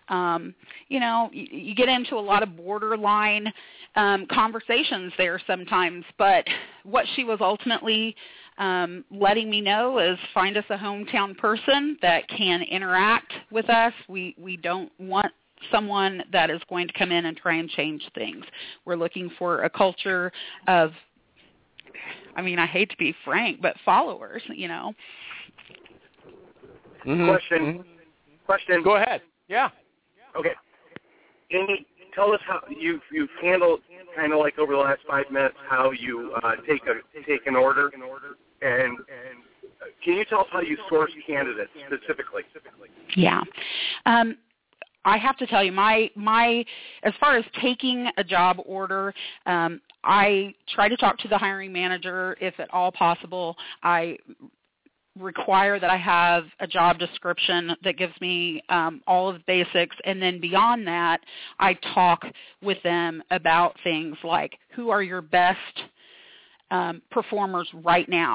you get into a lot of borderline conversations there sometimes. But what she was ultimately letting me know is find us a hometown person that can interact with us. We don't want someone that is going to come in and try and change things. We're looking for a culture of, I hate to be frank, but followers, Mm-hmm. Question. Go ahead. Yeah. Okay. Can you tell us how you've handled, kind of like over the last 5 minutes, how you take an order, and can you tell us how you source candidates specifically? Yeah. I have to tell you, my as far as taking a job order, I try to talk to the hiring manager if at all possible. I require that I have a job description that gives me all of the basics, and then beyond that, I talk with them about things like who are your best performers right now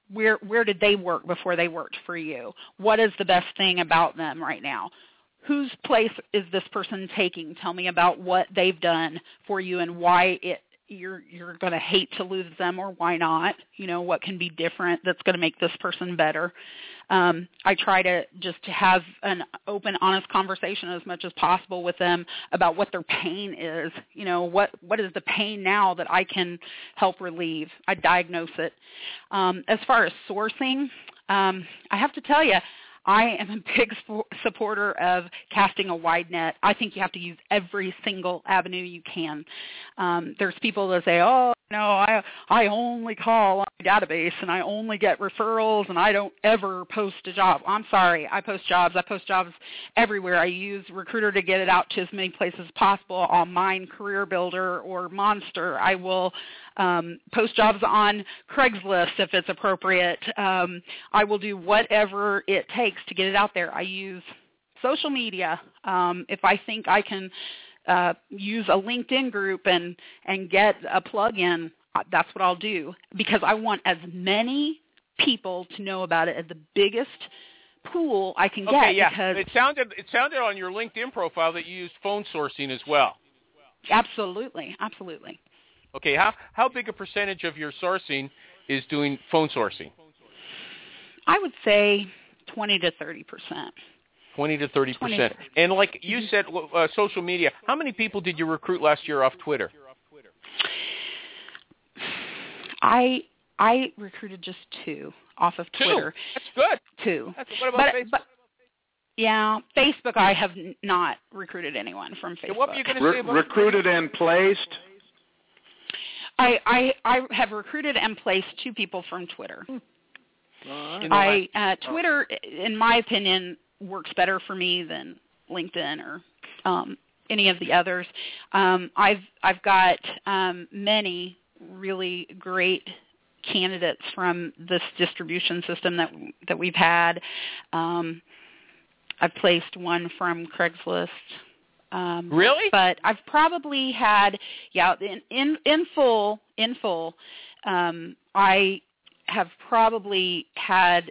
where did they work before they worked for you? What is the best thing about them right now? Whose place is this person taking? Tell me about what they've done for you and why you're going to hate to lose them, or why not. What can be different that's going to make this person better. I try to just to have an open, honest conversation as much as possible with them about what their pain is. What is the pain now that I can help relieve? I diagnose it. As far as sourcing, I have to tell you, I am a big supporter of casting a wide net. I think you have to use every single avenue you can. There's people that say, I only call on my database and I only get referrals and I don't ever post a job. I'm sorry. I post jobs. I post jobs everywhere. I use Recruiter to get it out to as many places as possible. I'll mine Career Builder or Monster. I will post jobs on Craigslist if it's appropriate. I will do whatever it takes to get it out there. I use social media. If I think I can use a LinkedIn group and get a plug-in, that's what I'll do, because I want as many people to know about it as the biggest pool I can get. Okay, yeah. Because it sounded on your LinkedIn profile that you used phone sourcing as well. Absolutely. Okay, how big a percentage of your sourcing is doing phone sourcing? I would say 20 to 30%. 20 to 30%. And like you said, social media, how many people did you recruit last year off Twitter? I recruited just 2 off of Twitter. 2? That's good. 2. What about Facebook? Yeah, Facebook, I have not recruited anyone from Facebook. What were you going to say about recruited and placed? I have recruited and placed 2 people from Twitter. Twitter, in my opinion, works better for me than LinkedIn or any of the others. I've got many really great candidates from this distribution system that we've had. I've placed one from Craigslist. Really? But I've probably had, in full, I have probably had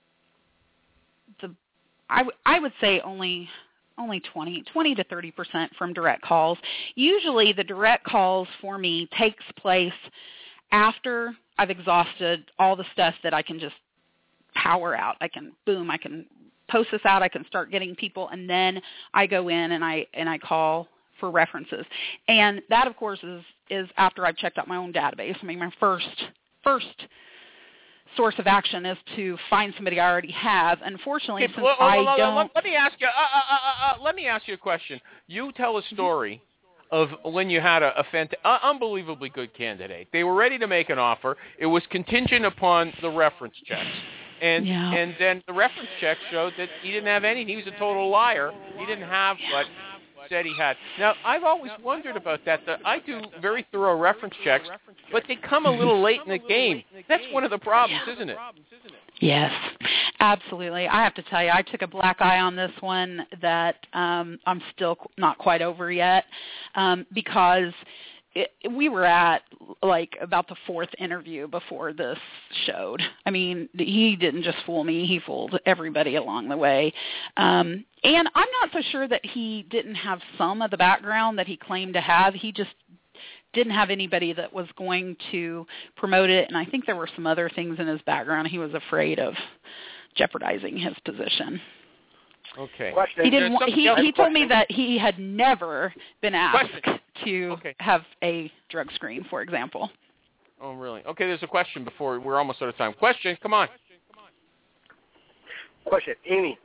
I would say only 20 to 30% from direct calls. Usually the direct calls for me takes place after I've exhausted all the stuff that I can just power out. I can post this out, I can start getting people, and then I go in and I call for references. And that, of course, is after I've checked out my own database. I mean, my first source of action is to find somebody I already have. Unfortunately, since I don't... Let me ask you a question. You tell a story of when you had a unbelievably good candidate. They were ready to make an offer. It was contingent upon the reference checks. And then the reference check showed that he didn't have anything. He was a total liar. He didn't have what he said he had. Now, I've always wondered about that. I do very thorough reference checks, but they come a little late in the game. That's one of the problems, isn't it? Yes, absolutely. I have to tell you, I took a black eye on this one that I'm still not quite over yet because we were at about the 4th interview before this showed. I mean, he didn't just fool me; he fooled everybody along the way. And I'm not so sure that he didn't have some of the background that he claimed to have. He just didn't have anybody that was going to promote it, and I think there were some other things in his background. He was afraid of jeopardizing his position. Okay. He didn't. He told me that he had never been asked to have a drug screen, for example. Oh, really? Okay, there's a question before we're almost out of time. Question, come on. Question, Amy.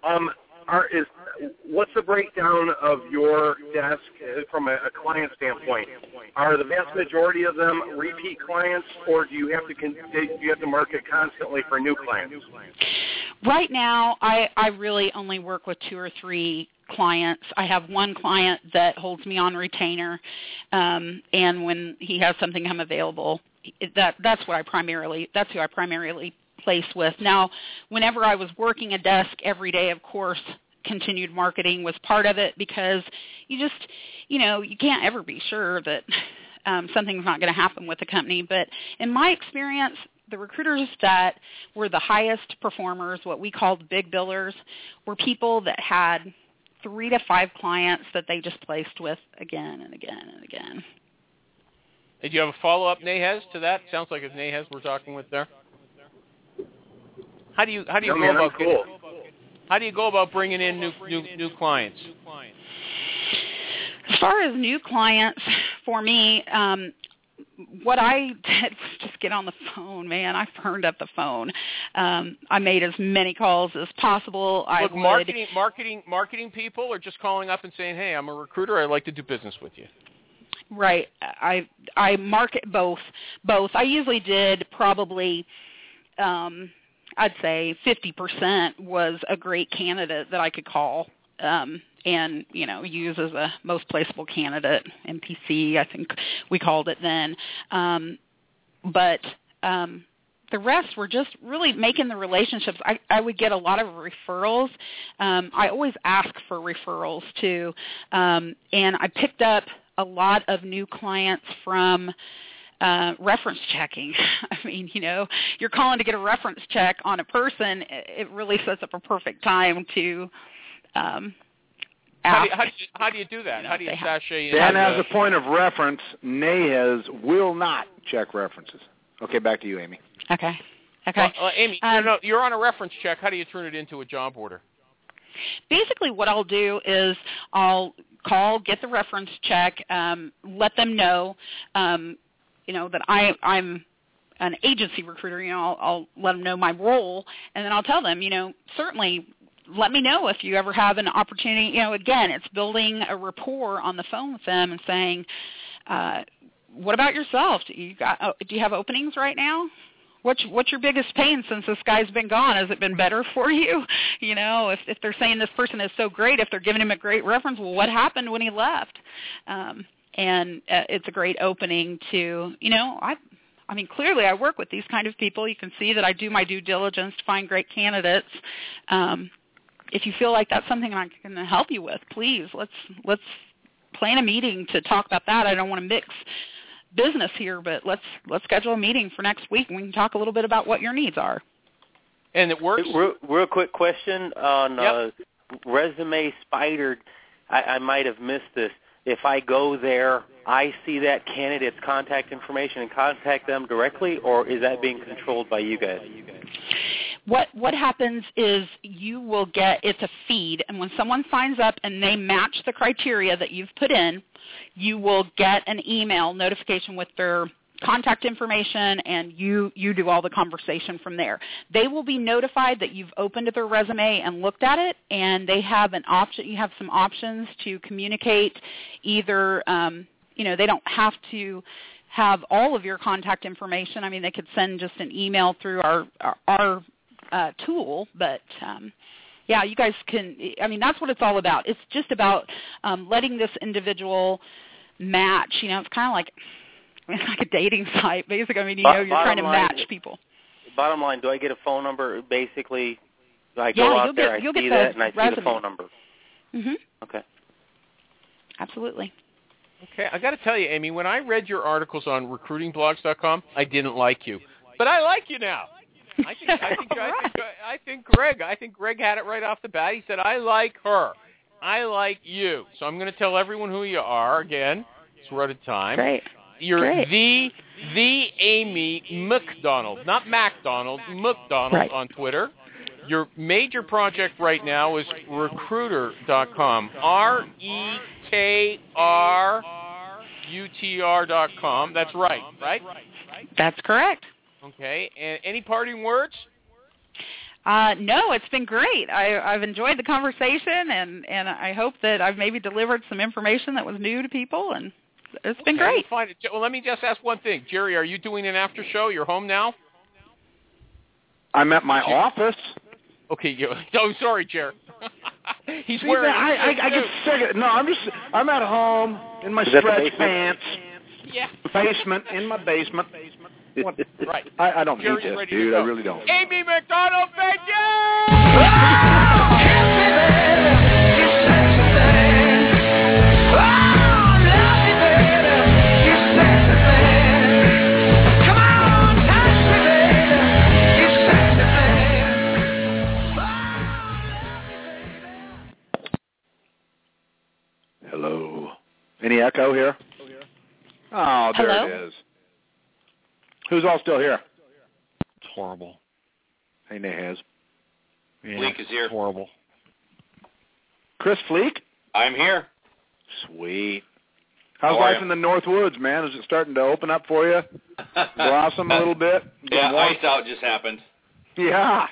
What's the breakdown of your desk from a client standpoint? Are the vast majority of them repeat clients, or do you have to market constantly for new clients? Right now, I really only work with 2 or 3 clients. I have one client that holds me on retainer, and when he has something come available, that's who I primarily place with. Now, whenever I was working a desk every day, of course, continued marketing was part of it, because you can't ever be sure that something's not going to happen with the company. But in my experience, the recruiters that were the highest performers, what we called big billers, were people that had 3 to 5 clients that they just placed with again and again and again. Did you have a follow-up, Nahez, to that? Sounds like it's Nahez we're talking with there. How do you go about bringing in new clients? As far as new clients, for me, what I did was just get on the phone, man. I burned up the phone. I made as many calls as possible. Look, marketing people are just calling up and saying, "Hey, I'm a recruiter. I'd like to do business with you." Right. I market both. I usually did probably, I'd say 50% was a great candidate that I could call. And, use as a most placeable candidate, MPC, I think we called it then. But the rest were just really making the relationships. I would get a lot of referrals. I always ask for referrals, too. And I picked up a lot of new clients from reference checking. I mean, you're calling to get a reference check on a person. It really sets up a perfect time to How do you do that? How do you sashay in? Dan, as a point of reference, Nahez will not check references. Okay, back to you, Amy. Okay. Amy, you're on a reference check. How do you turn it into a job order? Basically, what I'll do is I'll call, get the reference check, let them know, that I'm an agency recruiter. I'll let them know my role, and then I'll tell them, certainly let me know if you ever have an opportunity. Again, it's building a rapport on the phone with them and saying, what about yourself? Do you have openings right now? What's your biggest pain since this guy's been gone? Has it been better for you? If they're saying this person is so great, if they're giving him a great reference, well, what happened when he left? And it's a great opening to, I mean, clearly I work with these kind of people. You can see that I do my due diligence to find great candidates. If you feel like that's something I can help you with, please, let's plan a meeting to talk about that. I don't want to mix business here, but let's schedule a meeting for next week, and we can talk a little bit about what your needs are. And it works? Real quick question on Resume Spider. I might have missed this. If I go there, I see that candidate's contact information and contact them directly, or is that being controlled by you guys? What happens is you will get, it's a feed, and when someone signs up and they match the criteria that you've put in, you will get an email notification with their contact information, and you do all the conversation from there. They will be notified that you've opened their resume and looked at it, and they have an option. You have some options to communicate. Either they don't have to have all of your contact information. I mean, they could send just an email through our tool, but you guys can. I mean, that's what it's all about. It's just about letting this individual match. It's kind of like. It's like a dating site, basically. I mean, you're trying to match people. Bottom line, do I get a phone number? Basically, I go out there, I see that, and I see the phone number. Mm-hmm. Okay. Absolutely. Okay, I got to tell you, Amy, when I read your articles on recruitingblogs.com, I didn't like you, but I like you now. I think Greg had it right off the bat. He said, "I like her. I like you." So I'm going to tell everyone who you are again. So we're out of time. Great. You're the Amy McDonald, not MacDonald, McDonald on Twitter. Your major project right now is Recruiter.com, REKRUTR.com. That's right? That's correct. Okay. And any parting words? No, it's been great. I've enjoyed the conversation, and I hope that I've maybe delivered some information that was new to people, and it's been great. Fine. Well, let me just ask one thing. Jerry, are you doing an after show? You're home now? I'm at my office. Okay. Oh, sorry, Jerry. He's wearing. I get sick of it. No, I'm at home in my stretch pants. Yeah. Basement, in my basement. Right. I don't need Jerry's this, dude. I really don't. Amy McDonald, thank you! Come on, touch me, baby. Any echo here? Oh, there Hello? it is. Who's all still here? It's horrible. Hey, Nahaz. Yeah, Fleek is here. It's horrible. Chris Fleek? I'm here. Sweet. How's How are life you? in the North Woods, man? Is it starting to open up for you? Blossom a little bit? Yeah, Warm? ice out just happened. Yeah.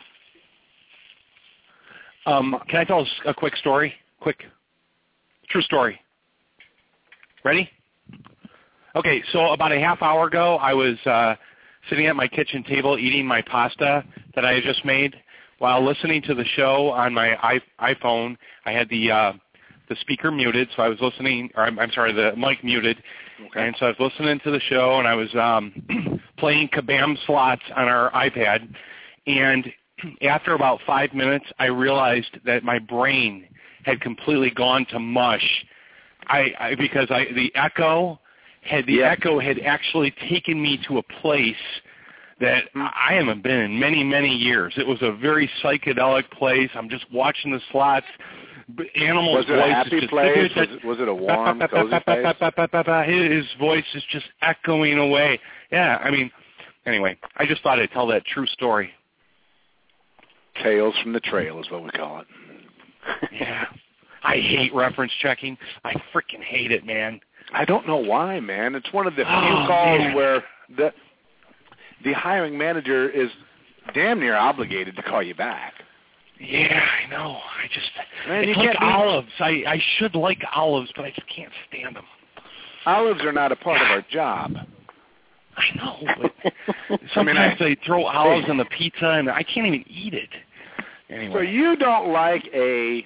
Can I tell a quick story? Quick. True story. Ready? Okay, so about a half hour ago, I was sitting at my kitchen table eating my pasta that I had just made while listening to the show on my iPhone. I had the speaker muted, so I was listening, or I'm sorry, the mic muted. Okay. And so I was listening to the show, and I was playing Kabam slots on our iPad. And after about 5 minutes, I realized that my brain had completely gone to mush. Because the echo had actually taken me to a place that I haven't been in many, many years. It was a very psychedelic place. I'm just watching the slots. Animal's was it voice a happy is just, place? Was it a warm, cozy place? His voice is just echoing away. Yeah, I mean, anyway, I just thought I'd tell that true story. Tales from the trail is what we call it. Yeah. I hate reference checking. I freaking hate it, man. I don't know why, man. It's one of the few calls where the hiring manager is damn near obligated to call you back. Yeah, I know. Man, it's like olives. I should like olives, but I just can't stand them. Olives are not a part of our job. I know, but sometimes they throw olives on the pizza, and I can't even eat it. Anyway. So you don't like a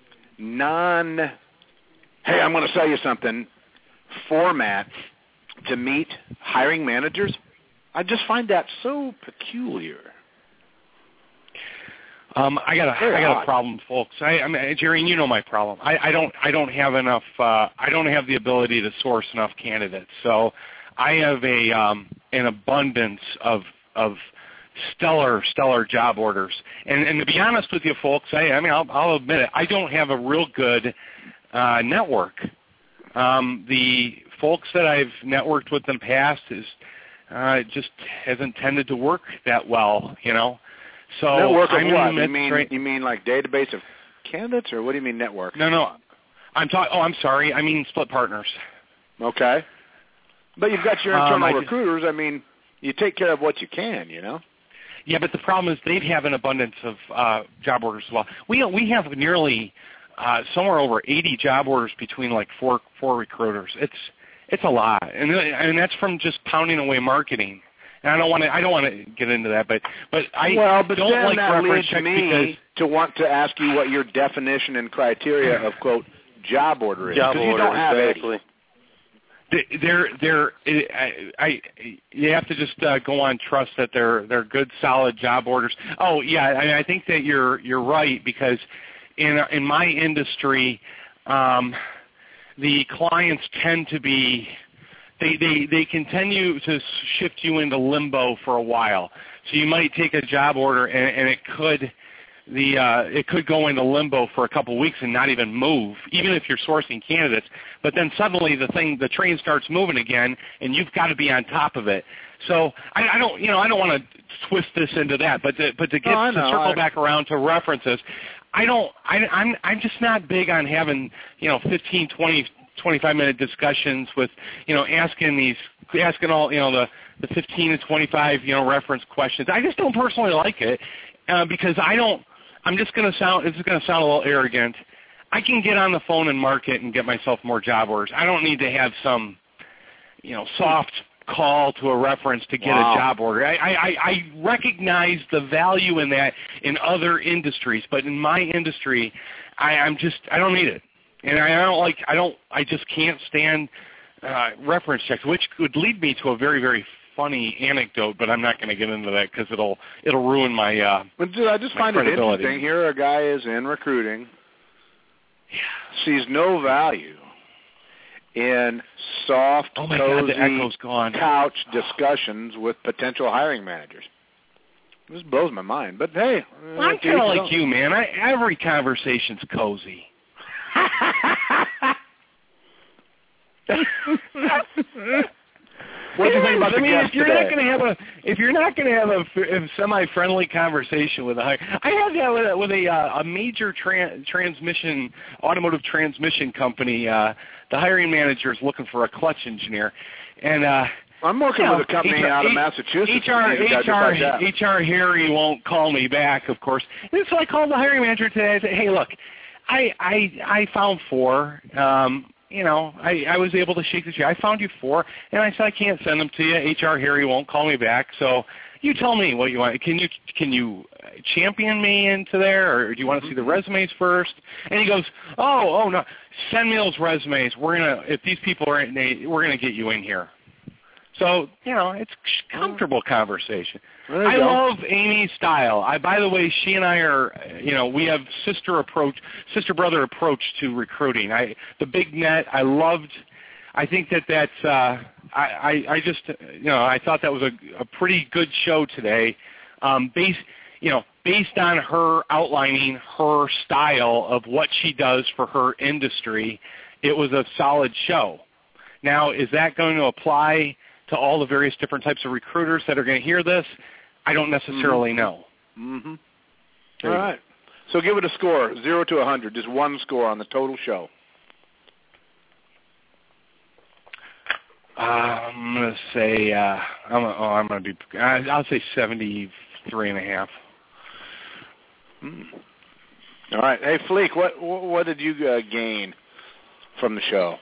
hey, I'm going to sell you something, format to meet hiring managers? I just find that so peculiar. I got a problem, folks. I mean, Jerry, you know my problem. I don't have enough. I don't have the ability to source enough candidates. So I have an abundance of stellar job orders. And to be honest with you, folks, I'll admit it. I don't have a real good network. The folks that I've networked with in the past just hasn't tended to work that well, you know. So network of I'm what? in the midst, you mean like database of candidates, or what do you mean network? No. I'm sorry. I mean split partners. Okay. But you've got your internal recruiters. I mean, you take care of what you can, you know. Yeah, but the problem is they have an abundance of job orders as well. We have nearly somewhere over 80 job orders between like four recruiters. It's a lot, and that's from just pounding away marketing. And I don't want to get into that, but I don't like reference checks because to want to ask you what your definition and criteria of quote job order is. Job order, you don't have exactly. 80. You have to just go on trust that they're good, solid job orders. Oh yeah, I think that you're right, because in my industry, the clients tend to be they continue to shift you into limbo for a while. So you might take a job order and it could go into limbo for a couple of weeks and not even move, even if you're sourcing candidates. But then suddenly the train starts moving again, and you've got to be on top of it. So I don't want to twist this into that, but to circle back around to references, I'm just not big on having 15, 20, 25-minute discussions with asking all the 15 to 25 reference questions. I just don't personally like it because I'm just going to sound. It's going to sound a little arrogant. I can get on the phone and market and get myself more job orders. I don't need to have some soft call to a reference to get a job order. I recognize the value in that in other industries, but in my industry, I don't need it. And I just can't stand reference checks, which would lead me to a very, very funny anecdote, but I'm not going to get into that because it'll ruin my But dude, I just find it interesting. Here a guy is in recruiting, sees no value in soft, cozy, couch discussions with potential hiring managers. This blows my mind. But hey, I'm kind of like you, man. Every conversation's cozy. What do you think about the guest today? If you're not going to have a semi-friendly conversation with I had that with a major automotive transmission company. The hiring manager is looking for a clutch engineer, and I'm working with a company out of Massachusetts. HR Harry won't call me back, of course. And so I called the hiring manager today. I said, hey, look, I found 4. I was able to shake the tree. I found you 4, and I said I can't send them to you. HR Harry won't call me back, so you tell me what you want. Can you champion me into there, or do you want to see the resumes first? And he goes, oh no, send me those resumes. If these people are we're gonna get you in here. So it's comfortable conversation. I love Amy's style. By the way, she and I are, we have sister-brother approach to recruiting. The big net, I loved. I think that's. I just, I thought that was a pretty good show today, based on her outlining her style of what she does for her industry. It was a solid show. Now, is that going to apply to all the various different types of recruiters that are going to hear this? I don't necessarily know. Mm-hmm. All right. So give it a score, 0 to 100, just one score on the total show. I'm going to say, I'll say 73.5. All right. Hey, Fleek, what did you gain from the show?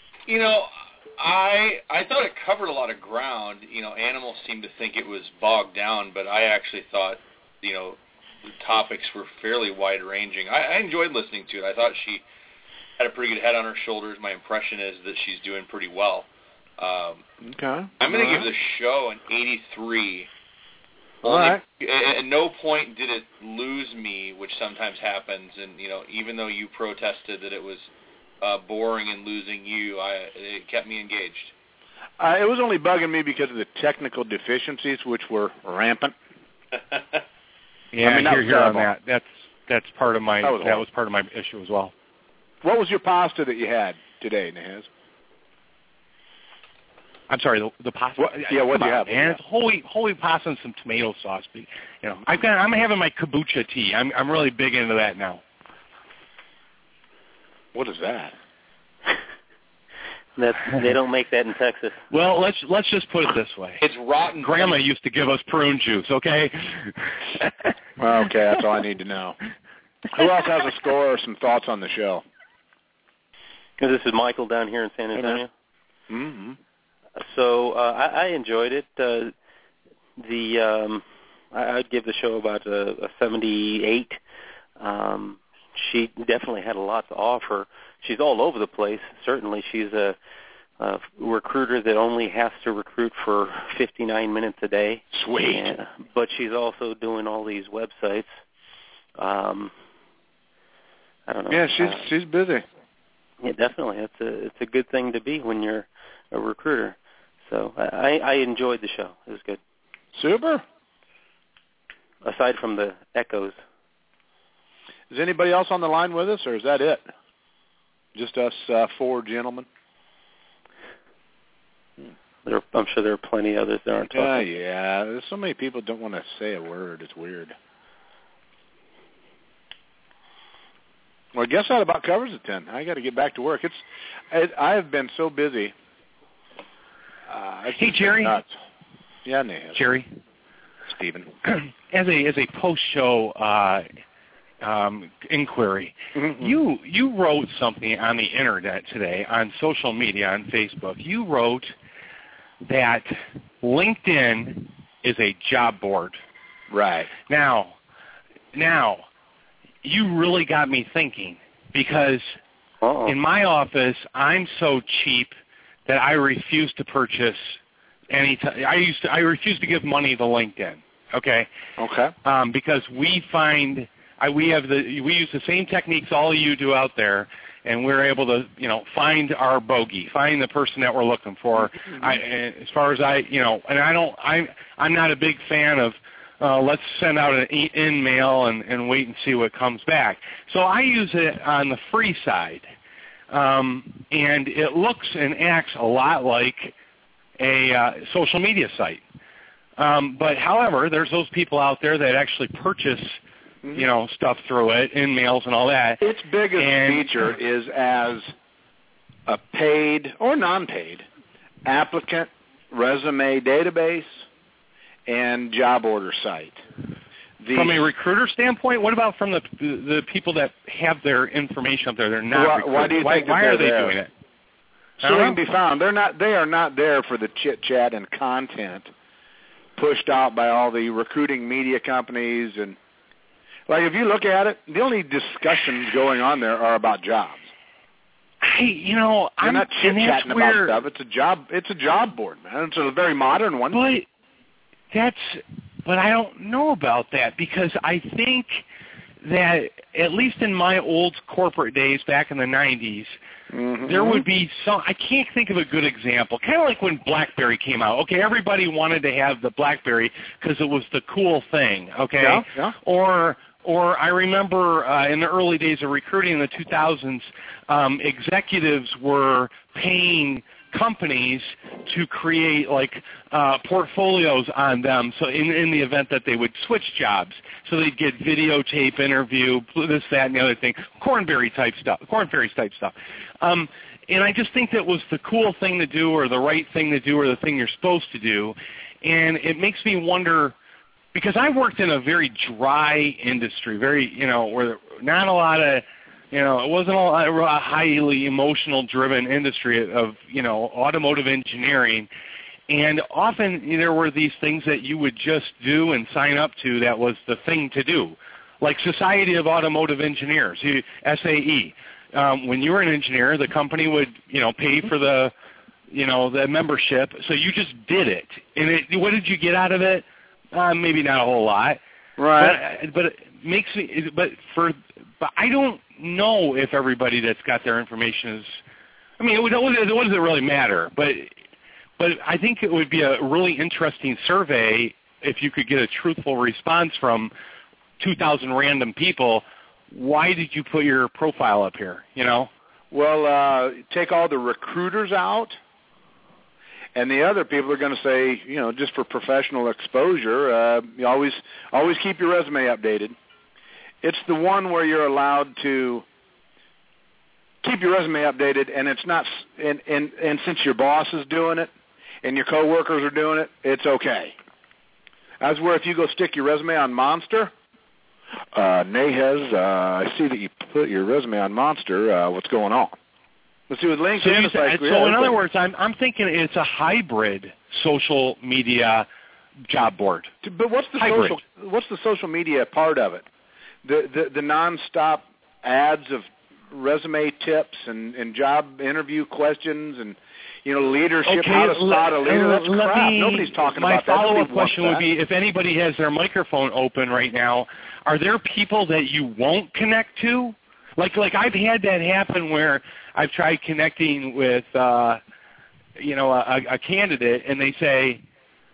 I thought it covered a lot of ground. Animals seemed to think it was bogged down, but I actually thought, the topics were fairly wide-ranging. I enjoyed listening to it. I thought she had a pretty good head on her shoulders. My impression is that she's doing pretty well. Okay. I'm going to give the show an 83. All right. At no point did it lose me, which sometimes happens. And, even though you protested that it was boring and losing you, it kept me engaged. It was only bugging me because of the technical deficiencies, which were rampant. Yeah, here on that. That's part of my that was part of my issue as well. What was your pasta that you had today, Nahaz? I'm sorry, the pasta. What do you have? Man, it's holy pasta and some tomato sauce. I'm having my kombucha tea. I'm really big into that now. What is that? They don't make that in Texas. Well, let's just put it this way. It's rotten. Grandma used to give us prune juice, okay? Well, okay, that's all I need to know. Who else has a score or some thoughts on the show? This is Michael down here in San Antonio. Mm-hmm. So I enjoyed it. I'd give the show about a 78. She definitely had a lot to offer. She's all over the place. Certainly, she's a recruiter that only has to recruit for 59 minutes a day. Sweet. But she's also doing all these websites. I don't know. Yeah, she's busy. Yeah, definitely. It's a good thing to be when you're a recruiter. So I enjoyed the show. It was good. Super. Aside from the echoes. Is anybody else on the line with us, or is that it? Just us 4 gentlemen? I'm sure there are plenty others that aren't talking. Yeah. There's so many people don't want to say a word. It's weird. Well, I guess that about covers it then. I got to get back to work. I have been so busy. Hey, Jerry. Yeah, Nahaz. Jerry. Stephen. As a post-show inquiry, mm-hmm. you wrote something on the internet today, on social media, on Facebook. You wrote that LinkedIn is a job board. Right. Now, you really got me thinking, because in my office, I'm so cheap that I refuse to purchase any. I refuse to give money to LinkedIn. Okay. Okay. Because we find we use the same techniques all of you do out there, and we're able to find our bogey, find the person that we're looking for. Mm-hmm. As far as I'm not a big fan of. Let's send out an in-mail and wait and see what comes back. So I use it on the free side. and it looks and acts a lot like a social media site. But however, there's those people out there that actually purchase, stuff through it, in mails and all that. Its biggest feature is as a paid or non-paid applicant resume database and job order site. From a recruiter standpoint, what about from the people that have their information up there? They're not recruiters. Why do you think why are they doing it? So they can be found. They are not there for the chit-chat and content pushed out by all the recruiting media companies. And like, if you look at it, the only discussions going on there are about jobs. They're not chit-chatting about stuff. It's a job board, man. It's a very modern one. But I don't know about that, because I think that, at least in my old corporate days back in the 90s, there would be some, I can't think of a good example, kind of like when BlackBerry came out. Okay, everybody wanted to have the BlackBerry because it was the cool thing, okay? Yeah. Or I remember in the early days of recruiting in the 2000s, executives were paying companies to create portfolios on them, so in the event that they would switch jobs, so they'd get videotape interview, this, that, and the other thing, Korn Ferry type stuff. And I just think that was the cool thing to do, or the right thing to do, or the thing you're supposed to do. And it makes me wonder, because I worked in a very dry industry, very, where not a lot of, it wasn't a highly emotional-driven industry of, automotive engineering. And often there were these things that you would just do and sign up to that was the thing to do, like Society of Automotive Engineers, SAE. When you were an engineer, the company would, pay for the membership, so you just did it. And what did you get out of it? Maybe not a whole lot. Right. But it makes me, but I don't know if everybody that's got their information is, what does it really matter? But I think it would be a really interesting survey if you could get a truthful response from 2,000 random people. Why did you put your profile up here, Well, take all the recruiters out, and the other people are going to say, just for professional exposure, you always keep your resume updated. It's the one where you're allowed to keep your resume updated, and it's not, and since your boss is doing it and your coworkers are doing it, it's okay. As where if you go stick your resume on Monster, Nahaz, I see that you put your resume on Monster. What's going on? Let's see with LinkedIn. So in other words, I'm thinking it's a hybrid social media job board. But what's the social media part of it? The nonstop ads of resume tips and job interview questions and leadership, how to spot a leader. That's crap. Nobody's talking about that. My follow-up question would be, if anybody has their microphone open right now, are there people that you won't connect to? Like I've had that happen where I've tried connecting with a candidate, and they say,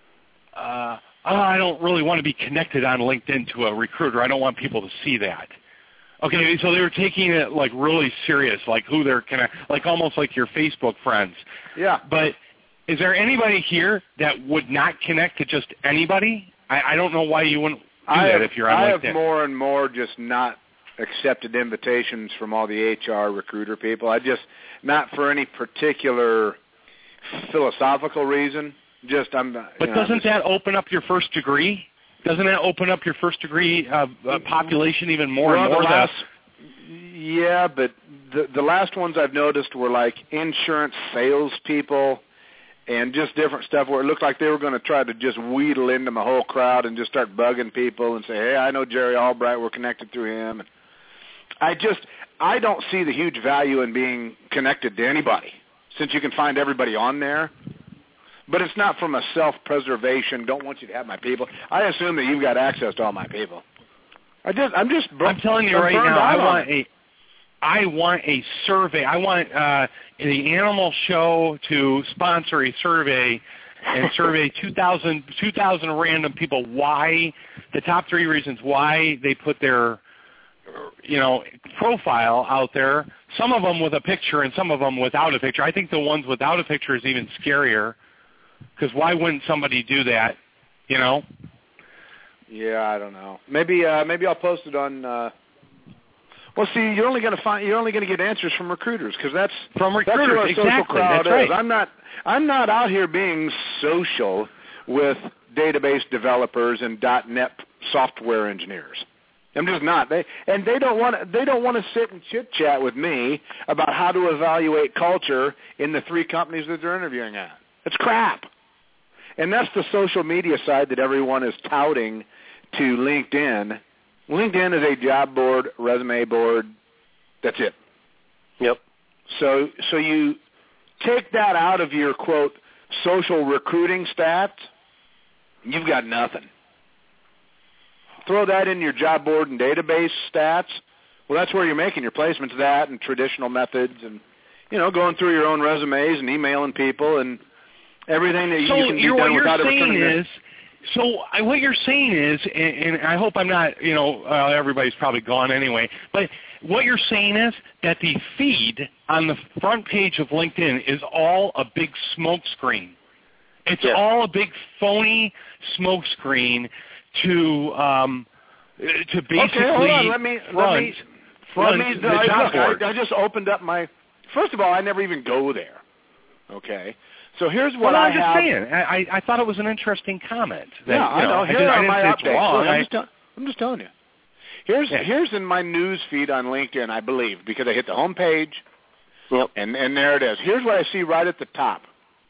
I don't really want to be connected on LinkedIn to a recruiter. I don't want people to see that. Okay, so they were taking it really serious, like who they're almost like your Facebook friends. Yeah. But is there anybody here that would not connect to just anybody? I don't know why you wouldn't do that if you're on LinkedIn. I have more and more just not accepted invitations from all the HR recruiter people. Not for any particular philosophical reason. But doesn't that open up your first degree? Doesn't that open up your first degree population even more and more? Yeah, but the last ones I've noticed were like insurance salespeople and just different stuff where it looked like they were going to try to just wheedle into the whole crowd and just start bugging people and say, hey, I know Jerry Albright, we're connected through him. I don't see the huge value in being connected to anybody since you can find everybody on there. But it's not from a self-preservation, don't want you to have my people. I assume that you've got access to all my people. I'm telling you right now, I want a survey. I want the Animal Show to sponsor a survey and survey 2,000 random people why, the top 3 reasons why they put their profile out there some of them with a picture and some of them without a picture. I think the ones without a picture is even scarier, because why wouldn't somebody do that, you know? Yeah, I don't know. Maybe I'll post it on. Well, see, you're only going to get answers from recruiters, because that's from recruiters. That's who our social crowd that's right. is. I'm not out here being social with database developers and .NET software engineers. I'm just not. They don't want to sit and chit chat with me about how to evaluate culture in the 3 companies that they're interviewing at. It's crap. And that's the social media side that everyone is touting to LinkedIn. LinkedIn is a job board, resume board. That's it. Yep. So you take that out of your, quote, social recruiting stats, you've got nothing. Throw that in your job board and database stats. Well, that's where you're making your placements, that and traditional methods and, going through your own resumes and emailing people and everything that you can do without a recruiter. So what you're saying is, and I hope I'm not, everybody's probably gone anyway, but what you're saying is that the feed on the front page of LinkedIn is all a big smoke screen. It's all a big phony smoke screen to basically hold on. Let me the job board. I just opened up my. First of all, I never even go there. Okay, so here's what I have. I'm just saying. I thought it was an interesting comment. That, I know. Here are my updates. Wrong. Look, I'm just telling you. Here's in my news feed on LinkedIn, I believe, because I hit the home page, and there it is. Here's what I see right at the top.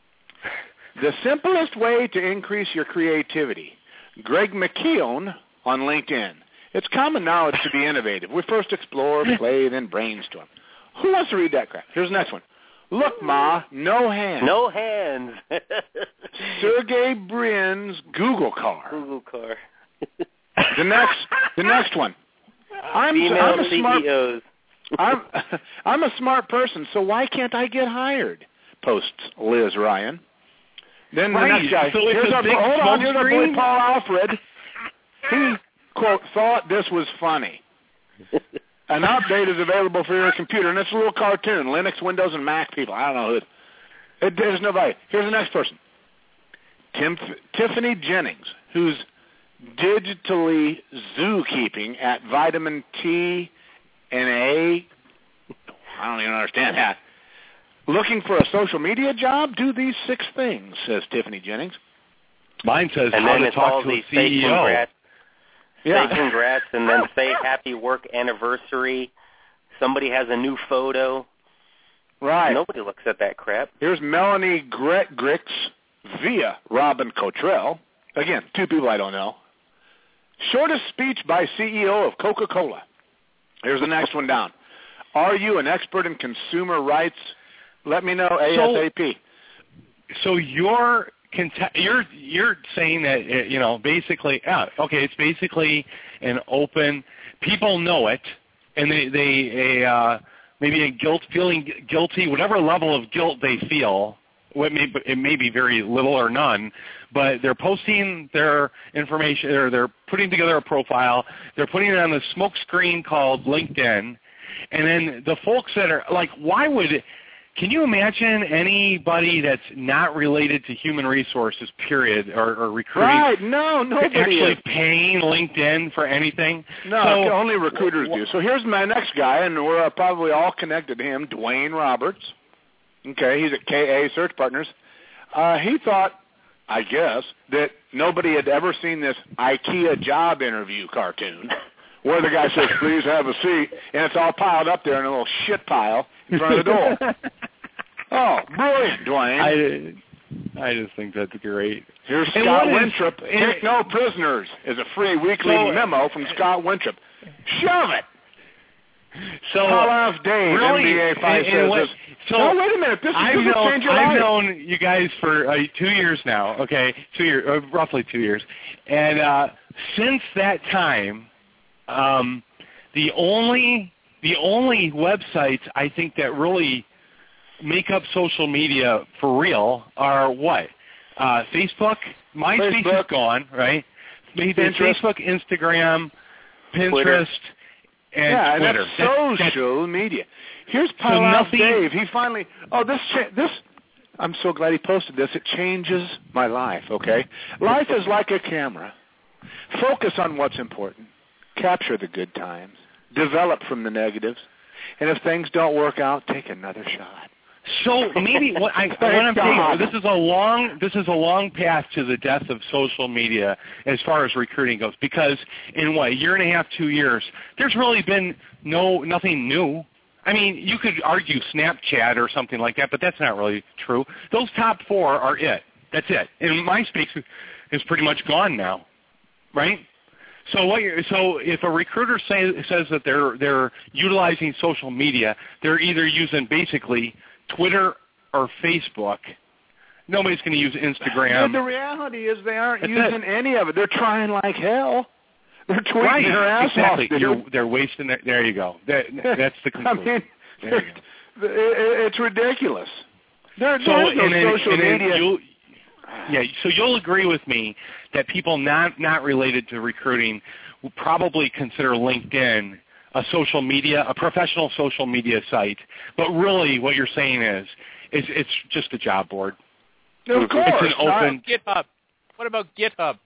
The simplest way to increase your creativity. Greg McKeown on LinkedIn. It's common knowledge to be innovative. We first explore, play, then brainstorm. Who wants to read that crap? Here's the next one. Look, Ma, no hands. No hands. Sergey Brin's Google car. Google car. The next one. I'm a smart person, so why can't I get hired? Posts Liz Ryan. Then the next guy. So here's our boy Paul Alfred. He, quote, thought this was funny. An update is available for your computer, and it's a little cartoon. Linux, Windows, and Mac people. I don't know who there's nobody. Here's the next person. Tiffany Jennings, who's digitally zookeeping at Vitamin T and A. I don't even understand that. Looking for a social media job? Do these 6 things, says Tiffany Jennings. Mine says and how to talk to a CEO. Say congrats, and then say happy work anniversary. Somebody has a new photo. Right. Nobody looks at that crap. Here's Melanie Grix via Robin Cottrell. Again, 2 people I don't know. Shortest speech by CEO of Coca-Cola. Here's the next one down. Are you an expert in consumer rights? Let me know ASAP. So you're saying that basically it's basically an open. People know it, and they maybe feeling guilty, whatever level of guilt they feel. It may be very little or none, but they're posting their information, or they're putting together a profile. They're putting it on the smoke screen called LinkedIn, and then the folks that are like, can you imagine anybody that's not related to human resources, period, or recruiting? Right, no, nobody actually is. Paying LinkedIn for anything? No, only recruiters do. So here's my next guy, and we're probably all connected to him, Dwayne Roberts. Okay, he's at KA Search Partners. He thought, I guess, that nobody had ever seen this IKEA job interview cartoon where the guy says, please have a seat, and it's all piled up there in a little shit pile in front of the door. Oh, brilliant, Dwayne. I just think that's great. Here's Scott Winthrop. Take no prisoners is a free weekly memo from Scott Winthrop. Shove it. So call off Dave, really, NBA 5 says this. So wait a minute. This is change your life. I've known you guys for 2 years now. Okay, 2 years, roughly 2 years, and since that time, the only websites I think that really make up social media for real are what? Facebook. MySpace is gone, right? Maybe Facebook, Instagram, Pinterest, and Twitter. That's social media. Here's Pile Dave. He finally. This. I'm so glad he posted this. It changes my life. Okay, life is like a camera. Focus on what's important. Capture the good times. Develop from the negatives. And if things don't work out, take another shot. So maybe what I'm saying, this is a long path to the death of social media as far as recruiting goes. Because in a year and a half, 2 years, there's really been nothing new. I mean, you could argue Snapchat or something like that, but that's not really true. Those top 4 are it. That's it. And MySpace is pretty much gone now, right? So if a recruiter says that they're utilizing social media, they're either using basically Twitter or Facebook. Nobody's going to use Instagram. The reality is they aren't using any of it. They're trying like hell. They're tweeting their ass off. They're wasting their. There you go. That's the conclusion. I mean, it's ridiculous. There's no social media. So you'll agree with me that people not related to recruiting will probably consider LinkedIn a professional social media site. But really what you're saying is it's just a job board. Of course. It's an open GitHub. What about GitHub?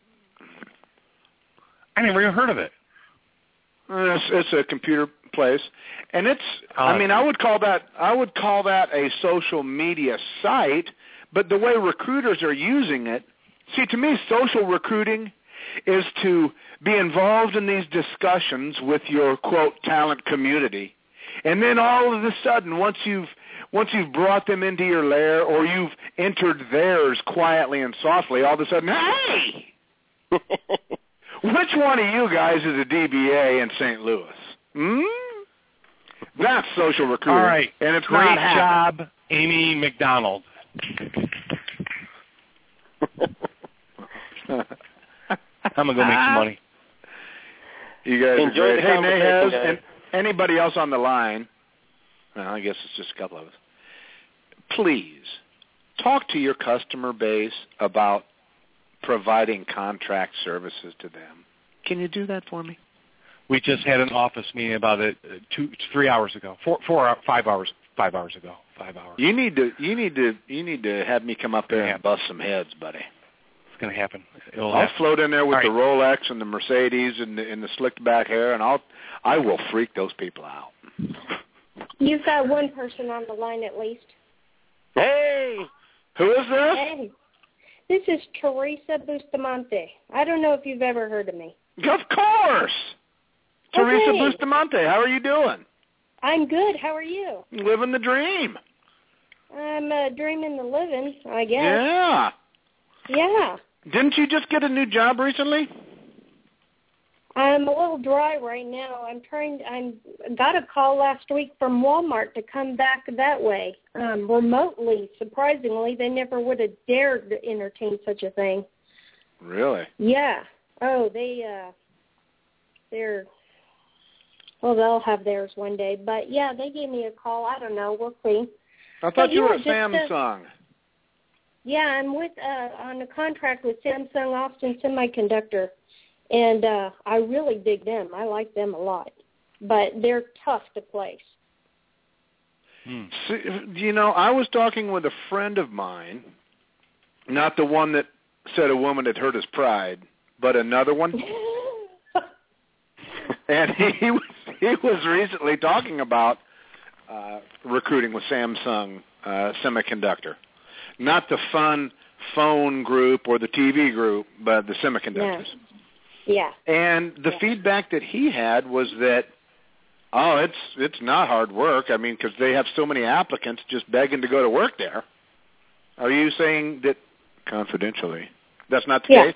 I never even heard of it. It's a computer place, and it's. I would call that a social media site. But the way recruiters are using it, see, to me, social recruiting is to be involved in these discussions with your, quote, talent community. And then all of a sudden, once you've brought them into your lair or you've entered theirs quietly and softly, all of a sudden, hey! Which one of you guys is a DBA in St. Louis? That's social recruiting. All right. And it's great job, Amy McDonald. I'm going to go make some money. You guys enjoy the conversation, guys. And anybody else on the line, well, I guess it's just a couple of us, please talk to your customer base about providing contract services to them. Can you do that for me? We just had an office meeting about it 3 hours ago. 5 hours ago. 5 hours. You need to have me come up there and bust some heads, buddy. It's going to happen. I'll float in there with the Rolex and the Mercedes and the slicked back hair, and I will freak those people out. You've got one person on the line at least. Hey, who is this? Hey, this is Teresa Bustamante. I don't know if you've ever heard of me. Of course. Okay. Teresa Bustamante, how are you doing? I'm good. How are you? Living the dream. I'm dreaming the living, I guess. Yeah. Yeah. Didn't you just get a new job recently? I'm a little dry right now. I got a call last week from Walmart to come back that way, remotely. Surprisingly, they never would have dared to entertain such a thing. Really? Yeah. Oh, they'll have theirs one day. But, yeah, they gave me a call. I don't know. We'll see. I thought you were at Samsung. Yeah, I'm on a contract with Samsung Austin Semiconductor, and I really dig them. I like them a lot. But they're tough to place. See, I was talking with a friend of mine, not the one that said a woman had hurt his pride, but another one. And he was recently talking about recruiting with Samsung Semiconductor. Not the fun phone group or the TV group, but the semiconductors. Yeah. And the feedback that he had was that, it's not hard work. I mean, because they have so many applicants just begging to go to work there. Are you saying that, confidentially, that's not the case?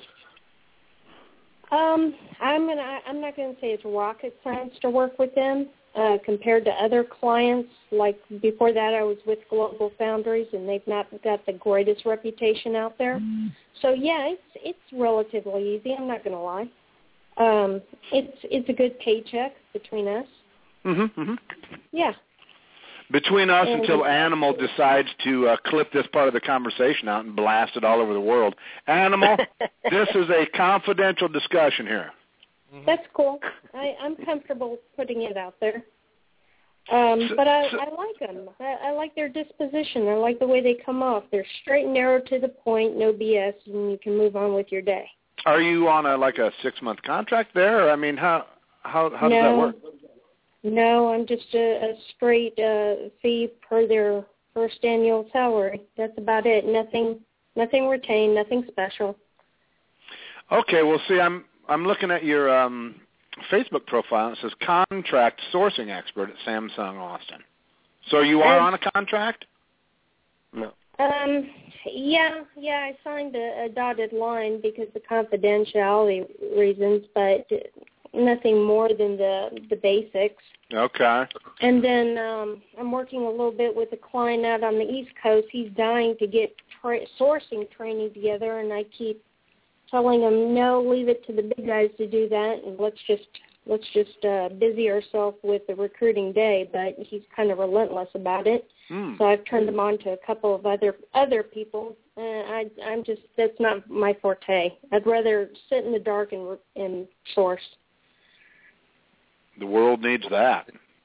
I'm not going to say it's rocket science to work with them compared to other clients. Like before that, I was with Global Foundries, and they've not got the greatest reputation out there. So yeah, it's relatively easy. I'm not going to lie. It's a good paycheck between us. Mm-hmm. Yeah. Between us until Animal decides to clip this part of the conversation out and blast it all over the world. Animal, this is a confidential discussion here. That's cool. I'm comfortable putting it out there. But I like them. I like their disposition. I like the way they come off. They're straight and narrow to the point, no BS, and you can move on with your day. Are you on a 6-month contract there? Or, I mean, how does that work? No, I'm just a straight fee per their first annual salary. That's about it. Nothing retained, nothing special. Okay, well, see, I'm looking at your Facebook profile, and it says contract sourcing expert at Samsung Austin. So you are on a contract? No. Yeah, I signed a dotted line because of confidentiality reasons, but nothing more than the basics. Okay. And then I'm working a little bit with a client out on the East Coast. He's dying to get sourcing training together, and I keep telling him, no, leave it to the big guys to do that, and let's just busy ourselves with the recruiting day. But he's kind of relentless about it. So I've turned him on to a couple of other people. I'm just, that's not my forte. I'd rather sit in the dark and source. The world needs that.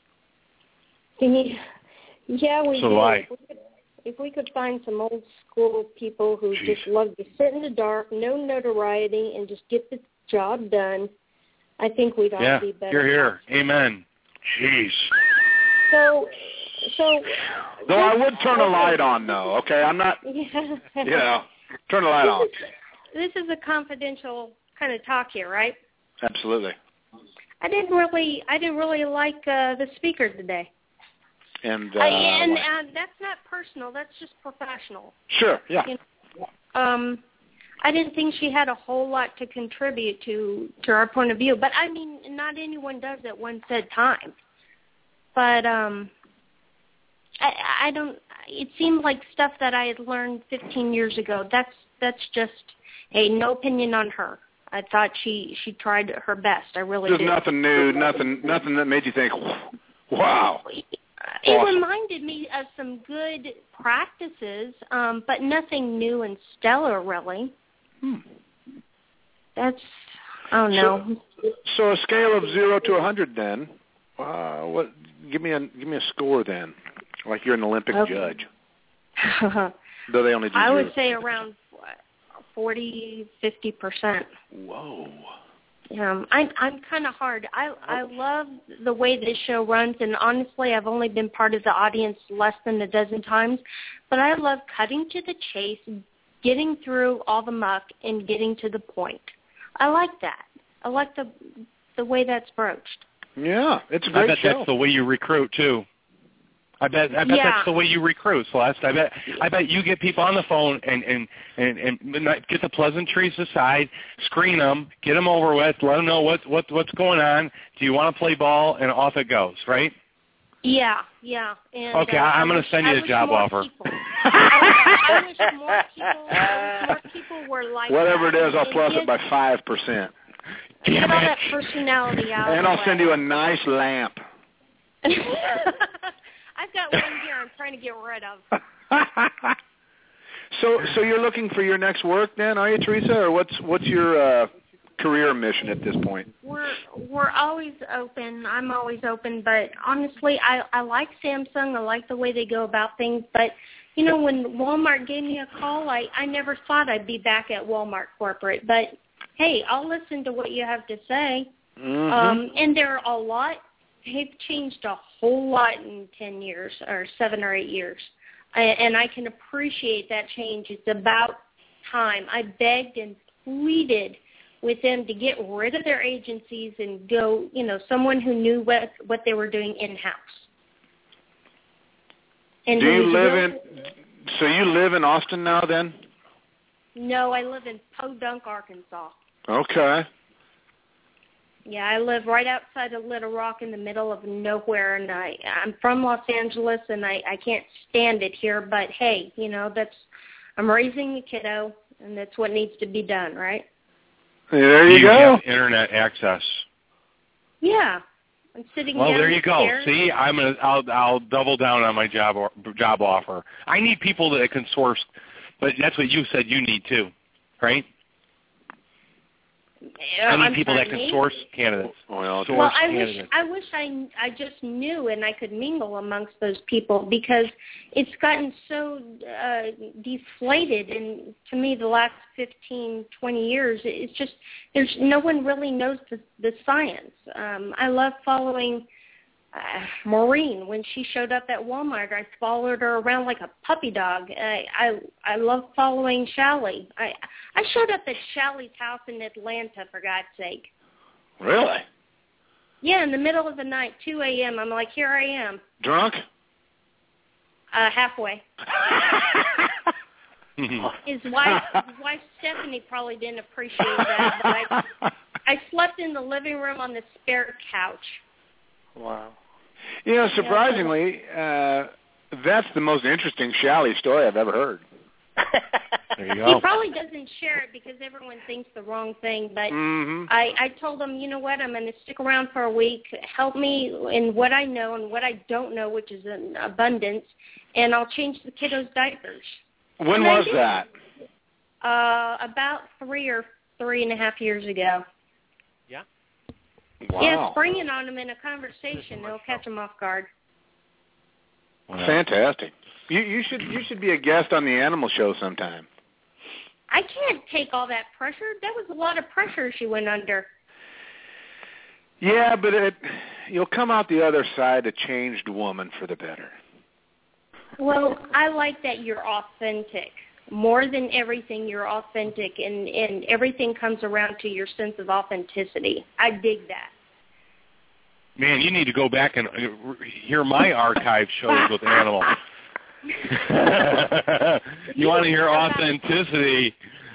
Yeah, we do. If we could find some old school people who just love to sit in the dark, no notoriety, and just get the job done, I think we'd all be better. Here. Amen. Jeez. So. Though I would turn a light on, though. Okay, I'm not. Yeah. Turn the light on. This is a confidential kind of talk here, right? Absolutely. I didn't really like the speaker today. And that's not personal. That's just professional. Sure. Yeah. You know, I didn't think she had a whole lot to contribute to our point of view. But I mean, not anyone does at one said time. But I don't. It seemed like stuff that I had learned 15 years ago. That's just, hey, no opinion on her. I thought she tried her best. I really did. There's nothing new, nothing that made you think, wow. It reminded me of some good practices, but nothing new and stellar, really. That's, I don't know. So a scale of 0 to 100, then. What? Give me a score, then. Like you're an Olympic judge. Though they only do I 0. would say around 40, 50%. Whoa. I'm kind of hard. I love the way this show runs, and honestly, I've only been part of the audience less than a dozen times, but I love cutting to the chase, getting through all the muck, and getting to the point. I like that. I like the way that's broached. Yeah, it's a great show. I bet that's the way you recruit, too. I bet that's the way you recruit, Celeste. I bet you get people on the phone and get the pleasantries aside, screen them, get them over with, let them know what's going on. Do you want to play ball? And off it goes, right? Yeah. And, okay, I'm going to send you a job offer. I wish more people were like whatever that. it is, I'll plus it by 5%. Get all that personality out. And I'll send you a nice lamp. I've got one here I'm trying to get rid of. So you're looking for your next work then, are you, Teresa? Or what's your career mission at this point? We're always open. I'm always open, but honestly, I like Samsung. I like the way they go about things. But you know, when Walmart gave me a call, I never thought I'd be back at Walmart corporate. But hey, I'll listen to what you have to say. Mm-hmm. And there are a lot. They've changed a whole lot in 10 years or 7 or 8 years. And I can appreciate that change. It's about time. I begged and pleaded with them to get rid of their agencies and go, someone who knew what they were doing in-house. And so you live in Austin now then? No, I live in Podunk, Arkansas. Okay. Yeah, I live right outside of Little Rock in the middle of nowhere, and I'm from Los Angeles, and I can't stand it here. But hey, I'm raising a kiddo, and that's what needs to be done, right? There you go. Have internet access. Yeah, I'm sitting. Well, there you go. Stairs. See, I'll double down on my job offer. I need people that can source, but that's what you said you need too, right? I need people that can source candidates. I wish I just knew and I could mingle amongst those people, because it's gotten so deflated. And to me, the last 15, 20 years, it's just there's no one really knows the science. I love following Maureen. When she showed up at Walmart, I followed her around like a puppy dog. I love following Shelly. I showed up at Shelly's house in Atlanta, for God's sake. Really? Yeah, in the middle of the night, 2 a.m. I'm like, here I am. Drunk? Halfway. His wife Stephanie probably didn't appreciate that, but I slept in the living room on the spare couch. Wow. You know, surprisingly, that's the most interesting Shelly story I've ever heard. There you go. He probably doesn't share it because everyone thinks the wrong thing, but I told him, you know what, I'm going to stick around for a week, help me in what I know and what I don't know, which is an abundance, and I'll change the kiddos' diapers. When was that? About 3 or 3.5 years ago. Yeah. Wow. Yeah, spring it on them in a conversation. It'll catch them off guard. Wow. Fantastic. You should be a guest on the Animal Show sometime. I can't take all that pressure. That was a lot of pressure she went under. Yeah, but you'll come out the other side a changed woman for the better. Well, I like that you're authentic. More than everything, you're authentic, and everything comes around to your sense of authenticity. I dig that. Man, you need to go back and hear my archive shows with Animal. You want to hear authenticity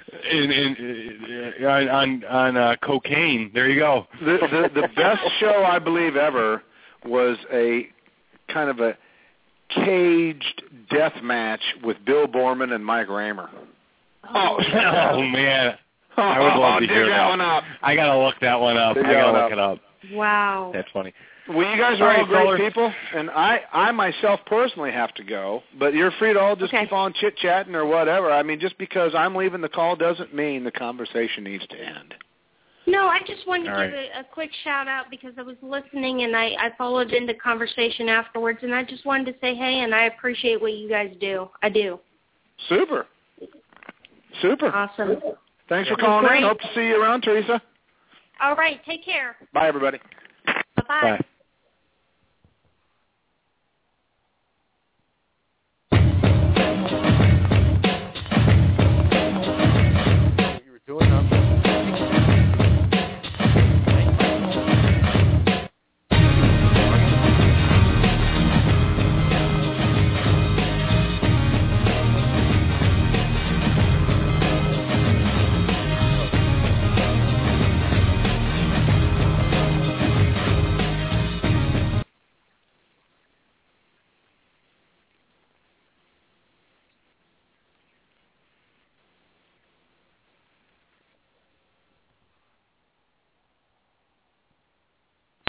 on cocaine? There you go. The best show I believe ever was a kind of a caged death match with Bill Borman and Mike Raymer. Oh man, I would love to hear that one up. I gotta look that one up. I gotta look it up. Wow, that's funny. Well, you guys are all great people, and I myself personally have to go, but you're free to all just keep on chit-chatting or whatever. I mean, just because I'm leaving the call doesn't mean the conversation needs to end. No, I just wanted to give a quick shout-out because I was listening, and I followed into conversation afterwards, and I just wanted to say hey, and I appreciate what you guys do. I do. Super. Awesome. Thanks for calling in. Hope to see you around, Teresa. All right. Take care. Bye, everybody. Bye-bye. Bye.